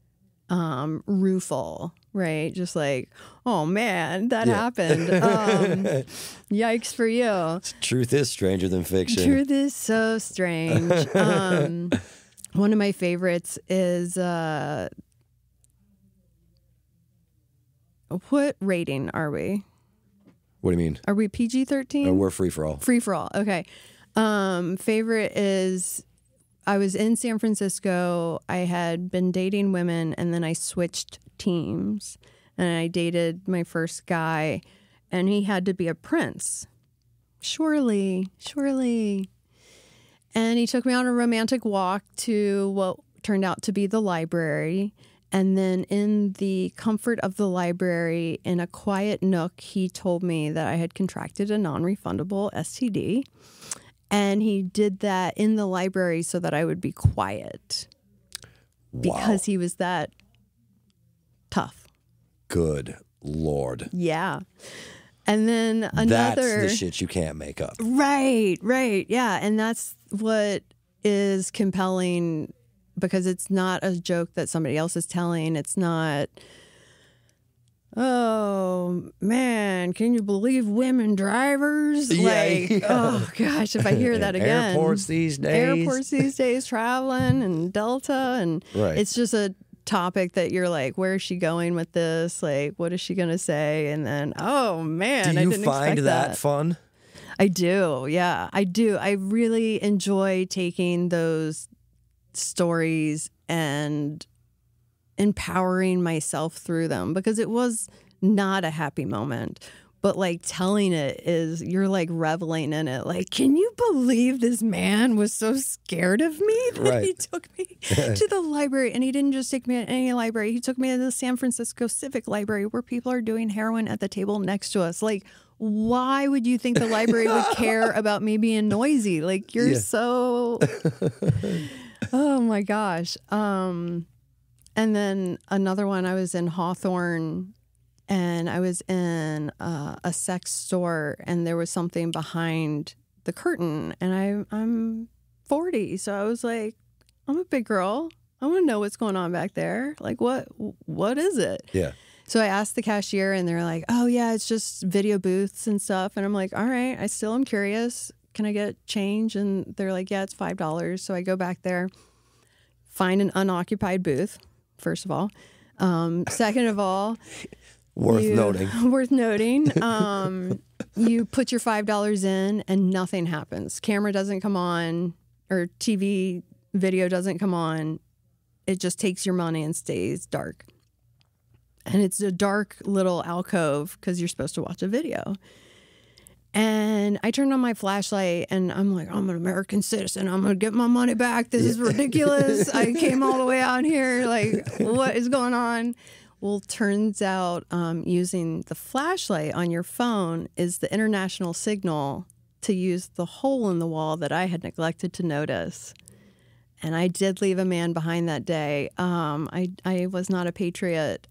rueful, right? Just like, oh man, that happened. Yikes for you. Truth is stranger than fiction. Truth is so strange. One of my favorites is what rating are we? What do you mean? Are we PG-13? We're free for all. Free for all. Okay. Favorite is I was in San Francisco. I had been dating women, and then I switched teams. And I dated my first guy, and he had to be a prince. Surely. And he took me on a romantic walk to what turned out to be the library. And then in the comfort of the library, in a quiet nook, he told me that I had contracted a non-refundable STD. And he did that in the library so that I would be quiet. Wow. Because he was that tough. Good Lord. Yeah. And then another... That's the shit you can't make up. Right. Yeah. And that's what is compelling, because it's not a joke that somebody else is telling. It's not... Oh, man, can you believe women drivers? Oh, gosh, if I hear that again. Airports these days, traveling and Delta. And right. It's just a topic that you're like, where is she going with this? Like, what is she going to say? And then, oh, man, I didn't expect that. Do you find that fun? I do. Yeah, I do. I really enjoy taking those stories and empowering myself through them, because it was not a happy moment, but like telling it is, you're like reveling in it. Like, can you believe this man was so scared of me that he took me to the library? And he didn't just take me to any library. He took me to the San Francisco Civic Library, where people are doing heroin at the table next to us. Like, why would you think the library would care about me being noisy? Like, you're so, oh my gosh. And then another one, I was in Hawthorne, and I was in a sex store, and there was something behind the curtain, and I'm 40, so I was like, I'm a big girl. I want to know what's going on back there. Like, what is it? Yeah. So I asked the cashier, and they're like, oh yeah, it's just video booths and stuff. And I'm like, all right, I still am curious. Can I get change? And they're like, yeah, it's $5. So I go back there. find an unoccupied booth, first of all. Second of all, worth noting. You put your $5 in and nothing happens. Camera doesn't come on, or TV video doesn't come on. It just takes your money and stays dark. And it's a dark little alcove because you're supposed to watch a video. And I turned on my flashlight and I'm like, I'm an American citizen. I'm going to get my money back. This is ridiculous. I came all the way out here. Like, what is going on? Well, turns out using the flashlight on your phone is the international signal to use the hole in the wall that I had neglected to notice. And I did leave a man behind that day. I was not a patriot.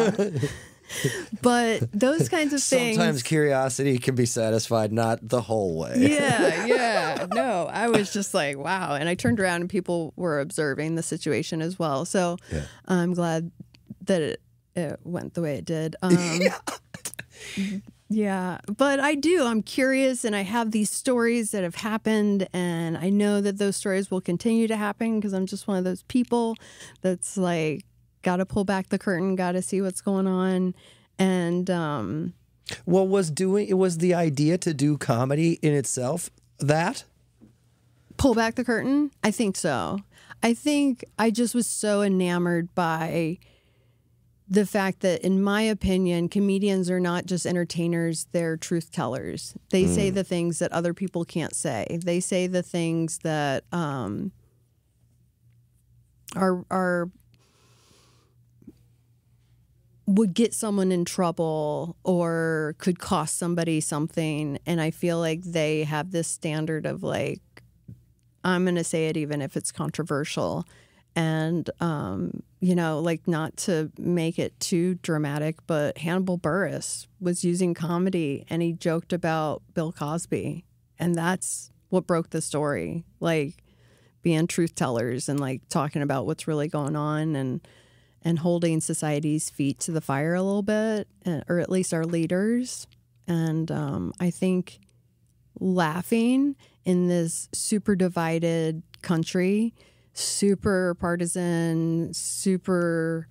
But those kinds of things. Sometimes curiosity can be satisfied, not the whole way. Yeah. No, I was just like, wow. And I turned around and people were observing the situation as well. So I'm glad that it went the way it did. Yeah, but I'm curious, and I have these stories that have happened, and I know that those stories will continue to happen because I'm just one of those people that's like, got to pull back the curtain, got to see what's going on. And well, was the idea to do comedy in itself that? Pull back the curtain? I think so. I think I just was so enamored by the fact that, in my opinion, comedians are not just entertainers, they're truth tellers. They say the things that other people can't say. They say the things that are would get someone in trouble or could cost somebody something. And I feel like they have this standard of like, I'm going to say it even if it's controversial. And, like, not to make it too dramatic, but Hannibal Buress was using comedy and he joked about Bill Cosby. And that's what broke the story, like being truth tellers and like talking about what's really going on and holding society's feet to the fire a little bit, or at least our leaders. And I think laughing in this super divided country, super partisan, super,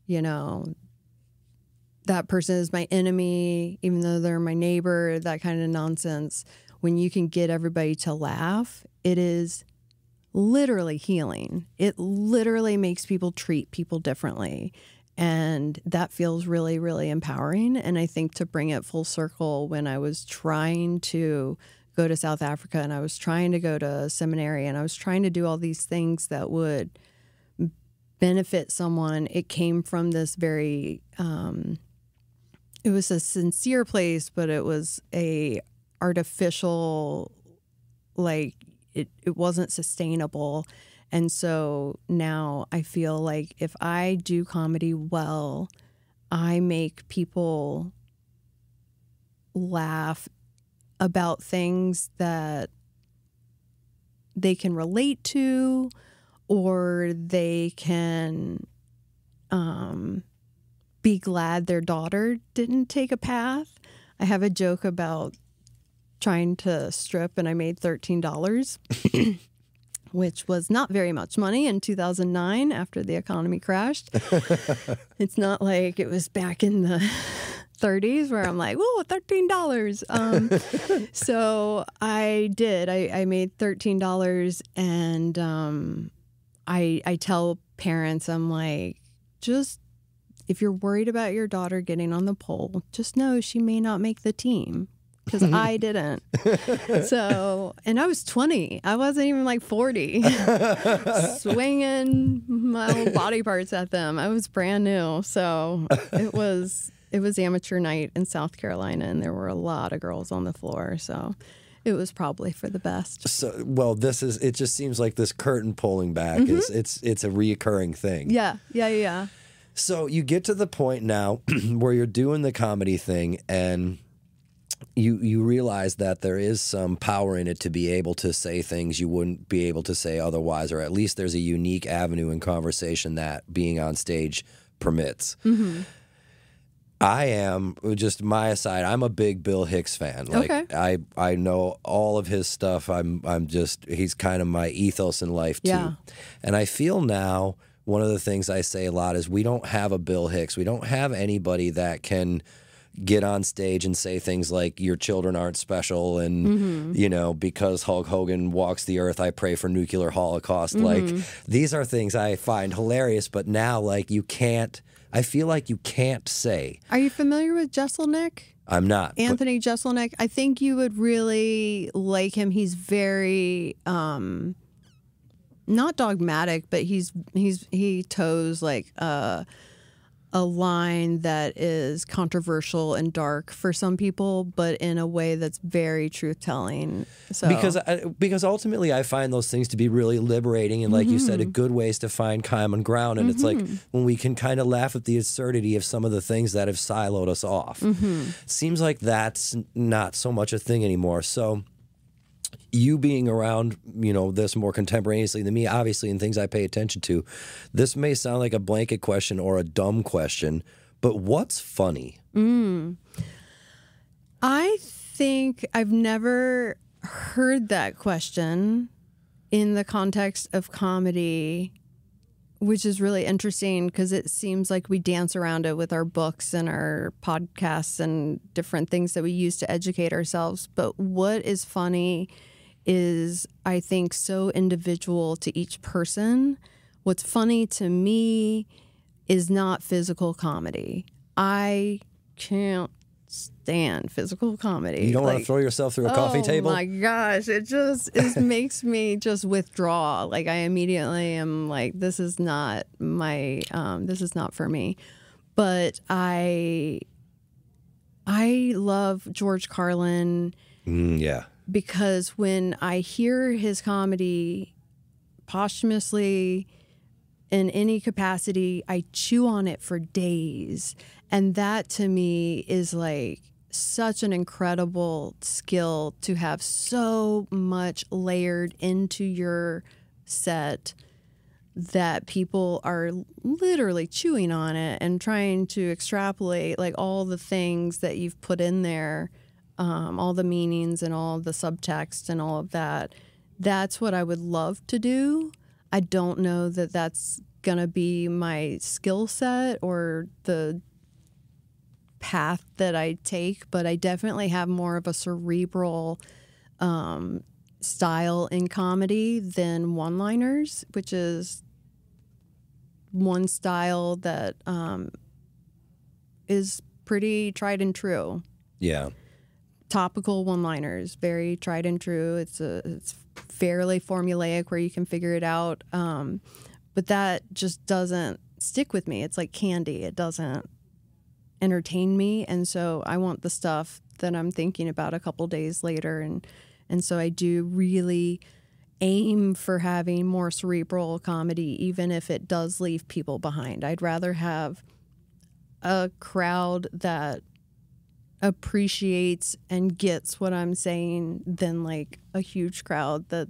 that person is my enemy, even though they're my neighbor, that kind of nonsense. When you can get everybody to laugh, it is literally healing. It literally makes people treat people differently. And that feels really, really empowering. And I think to bring it full circle, when I was trying to go to South Africa and I was trying to go to seminary and I was trying to do all these things that would benefit someone, it came from this very, it was a sincere place, but it was a artificial, like, it wasn't sustainable. And so now I feel like if I do comedy well, I make people laugh about things that they can relate to, or they can be glad their daughter didn't take a path. I have a joke about trying to strip and I made $13, which was not very much money in 2009 after the economy crashed. It's not like it was back in the 30s where I'm like, whoa, $13. So I did. I made $13, and I tell parents, I'm like, just if you're worried about your daughter getting on the pole, just know she may not make the team. Because I didn't. So, and I was 20. I wasn't even like 40. Swinging my old body parts at them. I was brand new. So it was amateur night in South Carolina, and there were a lot of girls on the floor. So it was probably for the best. So, well, it just seems like this curtain pulling back is it's a reoccurring thing. Yeah. So you get to the point now where you're doing the comedy thing, and you realize that there is some power in it to be able to say things you wouldn't be able to say otherwise, or at least there's a unique avenue in conversation that being on stage permits. I am, just my aside, I'm a big Bill Hicks fan. Like Okay. I know all of his stuff. He's kind of my ethos in life too. Yeah. And I feel now one of the things I say a lot is we don't have a Bill Hicks. We don't have anybody that can get on stage and say things like your children aren't special and you know, because Hulk Hogan walks the earth I pray for nuclear holocaust. Like these are things I find hilarious, but now like I feel like you can't say. Are you familiar with Jeselnik? I'm not. Anthony Jeselnik? I think you would really like him. He's very not dogmatic, but he toes like a line that is controversial and dark for some people, but in a way that's very truth-telling. So Because ultimately I find those things to be really liberating and, like you said, a good ways to find common ground. And it's like when we can kind of laugh at the absurdity of some of the things that have siloed us off. Seems like that's not so much a thing anymore. So you being around, you know, this more contemporaneously than me, obviously, and things I pay attention to, this may sound like a blanket question or a dumb question, but what's funny? I think I've never heard that question in the context of comedy, which is really interesting because it seems like we dance around it with our books and our podcasts and different things that we use to educate ourselves. But what is funny is, I think, so individual to each person. What's funny to me is not physical comedy. I can't stand physical comedy. You don't want to throw yourself through a coffee table? Oh my gosh, it makes me just withdraw. Like I immediately am like, this is not for me. But I love George Carlin. Yeah. Because when I hear his comedy posthumously in any capacity, I chew on it for days. And that to me is like such an incredible skill to have so much layered into your set that people are literally chewing on it and trying to extrapolate like all the things that you've put in there. All the meanings and all the subtext and all of that. That's what I would love to do. I don't know that that's going to be my skill set or the path that I take, but I definitely have more of a cerebral style in comedy than one-liners, which is one style that is pretty tried and true. Yeah. Topical one-liners, very tried and true. It's fairly formulaic where you can figure it out, but that just doesn't stick with me. It's like candy. It doesn't entertain me, and so I want the stuff that I'm thinking about a couple days later, and so I do really aim for having more cerebral comedy, even if it does leave people behind. I'd rather have a crowd that appreciates and gets what I'm saying than like a huge crowd that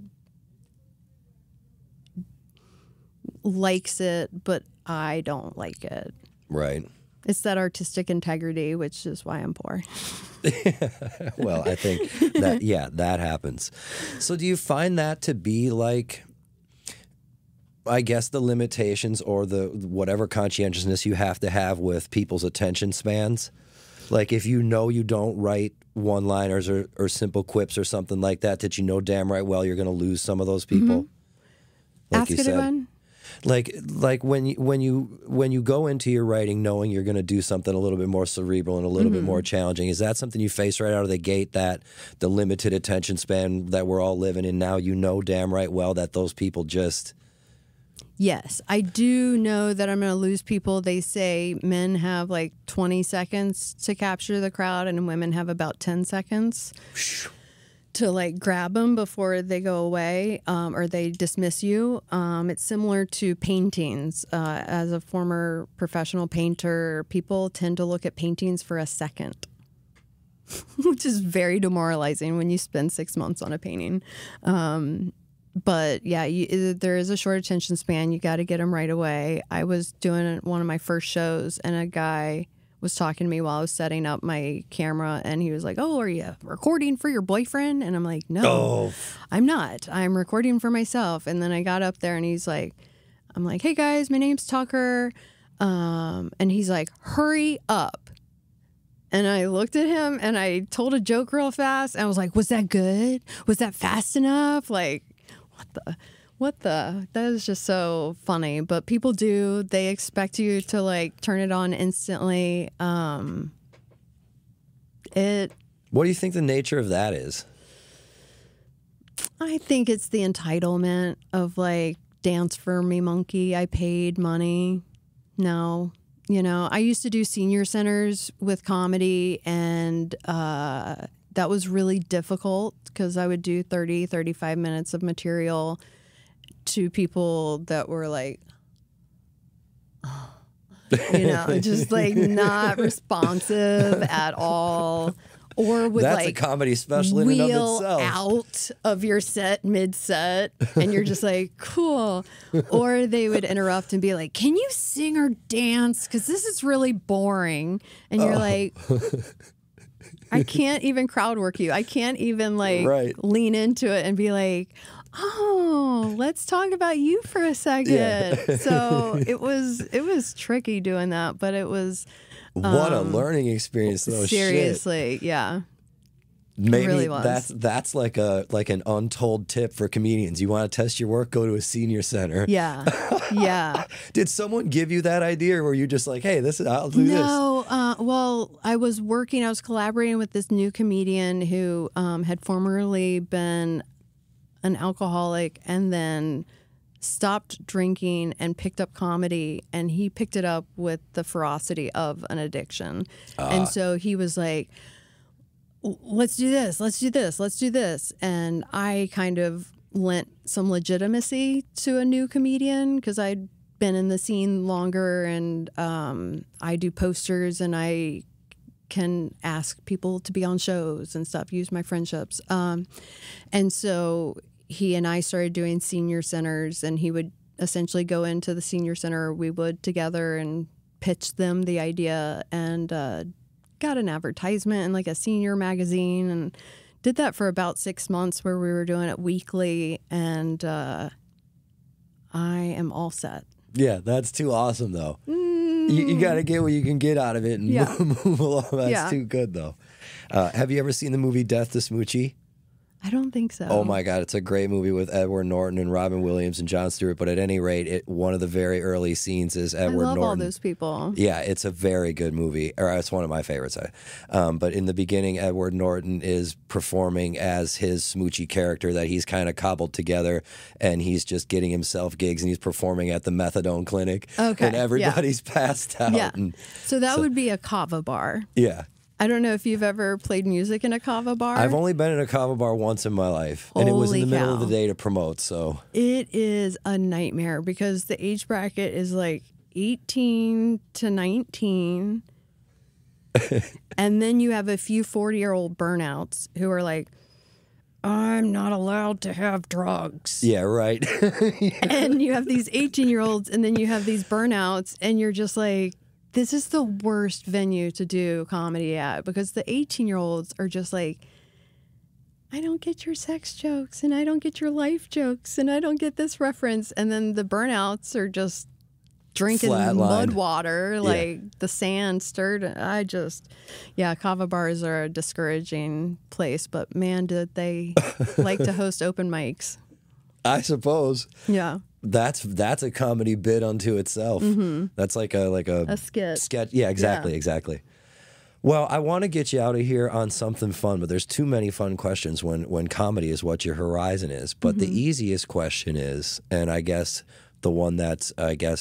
likes it, but I don't like it. Right. It's that artistic integrity, which is why I'm poor. Well, I think that, yeah, that happens. So do you find that to be like, I guess, the limitations or the whatever conscientiousness you have to have with people's attention spans? Like if you know you don't write one-liners or simple quips or something like that, that you know damn right well you're going to lose some of those people. Like Ask you it said. again. Like when you go into your writing knowing you're going to do something a little bit more cerebral and a little bit more challenging, is that something you face right out of the gate, that the limited attention span that we're all living in now, you know damn right well that those people just... Yes, I do know that I'm going to lose people. They say men have like 20 seconds to capture the crowd and women have about 10 seconds to like grab them before they go away or they dismiss you. It's similar to paintings. As a former professional painter, people tend to look at paintings for a second, which is very demoralizing when you spend 6 months on a painting. But yeah, there is a short attention span. You got to get them right away. I was doing one of my first shows, and a guy was talking to me while I was setting up my camera, and he was like, "Oh, are you recording for your boyfriend?" And I'm like, "No, I'm not. I'm recording for myself." And then I got up there, and he's like, "I'm like, hey guys, my name's Tucker," and he's like, "Hurry up." And I looked at him, and I told a joke real fast, and I was like, "Was that good? Was that fast enough?" Like, what the? That is just so funny. But people do. They expect you to like turn it on instantly. What do you think the nature of that is? I think it's the entitlement of like, dance for me, monkey. I paid money. No. You know, I used to do senior centers with comedy, and that was really difficult because I would do 30, 35 minutes of material to people that were like, you know, just like not responsive at all. Or would That's like a comedy special in and of wheel itself. out of your set mid-set, and you're just like, cool. Or they would interrupt and be like, "Can you sing or dance? Because this is really boring." And you're like, I can't even crowd work you. I can't even like lean into it and be like, "Oh, let's talk about you for a second." Yeah. So it was tricky doing that, but it was. What a learning experience, though. Seriously, yeah. Maybe it really was. that's like an untold tip for comedians. You want to test your work, go to a senior center. Yeah, yeah. Did someone give you that idea, or were you just like, "Hey, I'll do this"? No, well, I was collaborating with this new comedian who had formerly been an alcoholic and then stopped drinking and picked up comedy, and he picked it up with the ferocity of an addiction. And so he was like, "Let's do this, let's do this, let's do this." And I kind of lent some legitimacy to a new comedian because I'd been in the scene longer, and I do posters, and I can ask people to be on shows and stuff, use my friendships. And so he and I started doing senior centers, and he would essentially go into the senior center. We would together and pitch them the idea, and got an advertisement in like a senior magazine, and did that for about 6 months where we were doing it weekly. And I am all set. Yeah, that's too awesome, though. You got to get what you can get out of it and move along. That's too good, though. Have you ever seen the movie Death to Smoochie? I don't think so. Oh my God, it's a great movie with Edward Norton and Robin Williams and Jon Stewart. But at any rate, one of the very early scenes is Edward Norton. I love all those people. Yeah, it's a very good movie, or it's one of my favorites. But in the beginning, Edward Norton is performing as his Smoochie character that he's kind of cobbled together, and he's just getting himself gigs, and he's performing at the methadone clinic. Okay, and everybody's passed out. Yeah, and so that would be a kava bar. Yeah. I don't know if you've ever played music in a kava bar. I've only been in a kava bar once in my life, and it was in the middle of the day to promote. So it is a nightmare because the age bracket is like 18 to 19. And then you have a few 40-year-old burnouts who are like, "I'm not allowed to have drugs." Yeah, right. And you have these 18-year-olds, and then you have these burnouts, and you're just like, this is the worst venue to do comedy at, because the 18-year-olds are just like, "I don't get your sex jokes, and I don't get your life jokes, and I don't get this reference." And then the burnouts are just drinking mud water, like the sand stirred. Kava bars are a discouraging place, but man, did they like to host open mics. I suppose. Yeah. That's a comedy bit unto itself. Mm-hmm. That's like a skit. Sketch. Yeah, exactly. Well, I want to get you out of here on something fun, but there's too many fun questions when comedy is what your horizon is. But the easiest question is, and I guess the one that's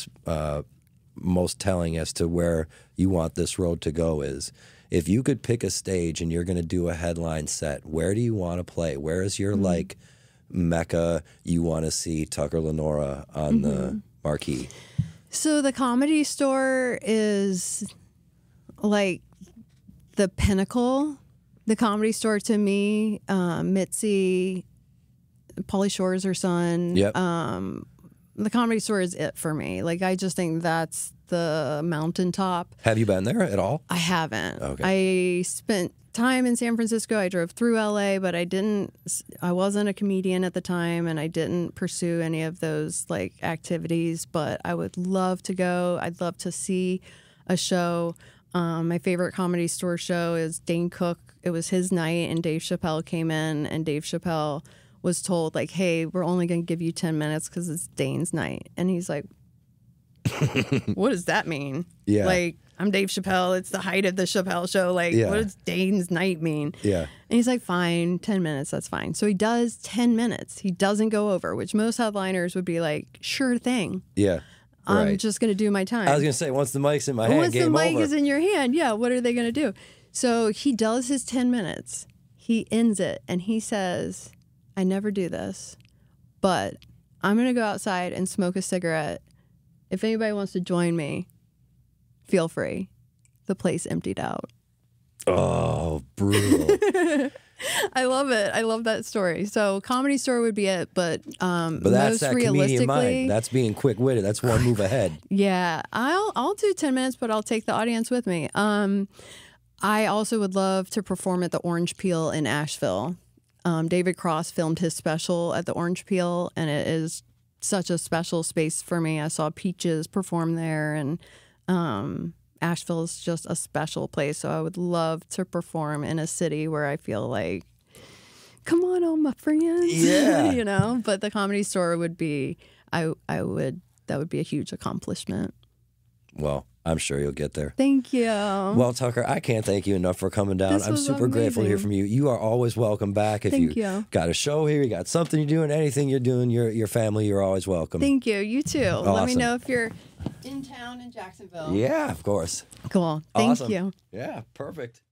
most telling as to where you want this road to go is, if you could pick a stage and you're going to do a headline set, where do you want to play? Where is your like Mecca you want to see Tucker Lenora on the marquee? So the Comedy Store is like the pinnacle. The Comedy Store to me, Mitzi, Pauly Shore's her son. Yep. The Comedy Store is it for me. Like, I just think that's the mountaintop. Have you been there at all? I haven't. Okay. I spent time in San Francisco. I drove through LA, but I wasn't a comedian at the time, and I didn't pursue any of those like activities, but I would love to go. I'd love to see a show. My favorite Comedy Store show is Dane Cook. It was his night, and Dave Chappelle came in, and Dave Chappelle was told like, hey, we're only going to give you 10 minutes because it's Dane's night. And he's like, what does that mean? Yeah. Like, I'm Dave Chappelle. It's the height of the Chappelle show. Like, Yeah. what does Dane's night mean? Yeah. And he's like, fine, 10 minutes, that's fine. So he does 10 minutes. He doesn't go over, which most headliners would be like, sure thing. Yeah. I'm Right. just going to do my time. I was going to say, once the mic's in my hand, Once the game mic over. is in your hand, yeah, what are they going to do? So he does his 10 minutes. He ends it, and he says, I never do this, but I'm going to go outside and smoke a cigarette. If anybody wants to join me, feel free. The place emptied out. Oh, brutal. I love it. I love that story. So Comedy Store would be it, but But that's most that comedian realistically, mind. That's being quick-witted. That's one move ahead. yeah, I'll do 10 minutes, but I'll take the audience with me. I also would love to perform at the Orange Peel in Asheville. David Cross filmed his special at the Orange Peel, and it is such a special space for me. I saw Peaches perform there, and Asheville is just a special place. So I would love to perform in a city where I feel like, come on, all my friends. Yeah. You know, but the Comedy Store would be, that would be a huge accomplishment. Well, I'm sure you'll get there. Thank you. Well, Tucker, I can't thank you enough for coming down. This I'm was super grateful to hear amazing. from you. You are always welcome back. If Thank you. got a show here, you got something you're doing, anything you're doing, your family, you're always welcome. Thank you. You too. Let me Awesome. know if you're in town in Jacksonville. Yeah, of course. Cool. Thank Awesome. you. Yeah, perfect.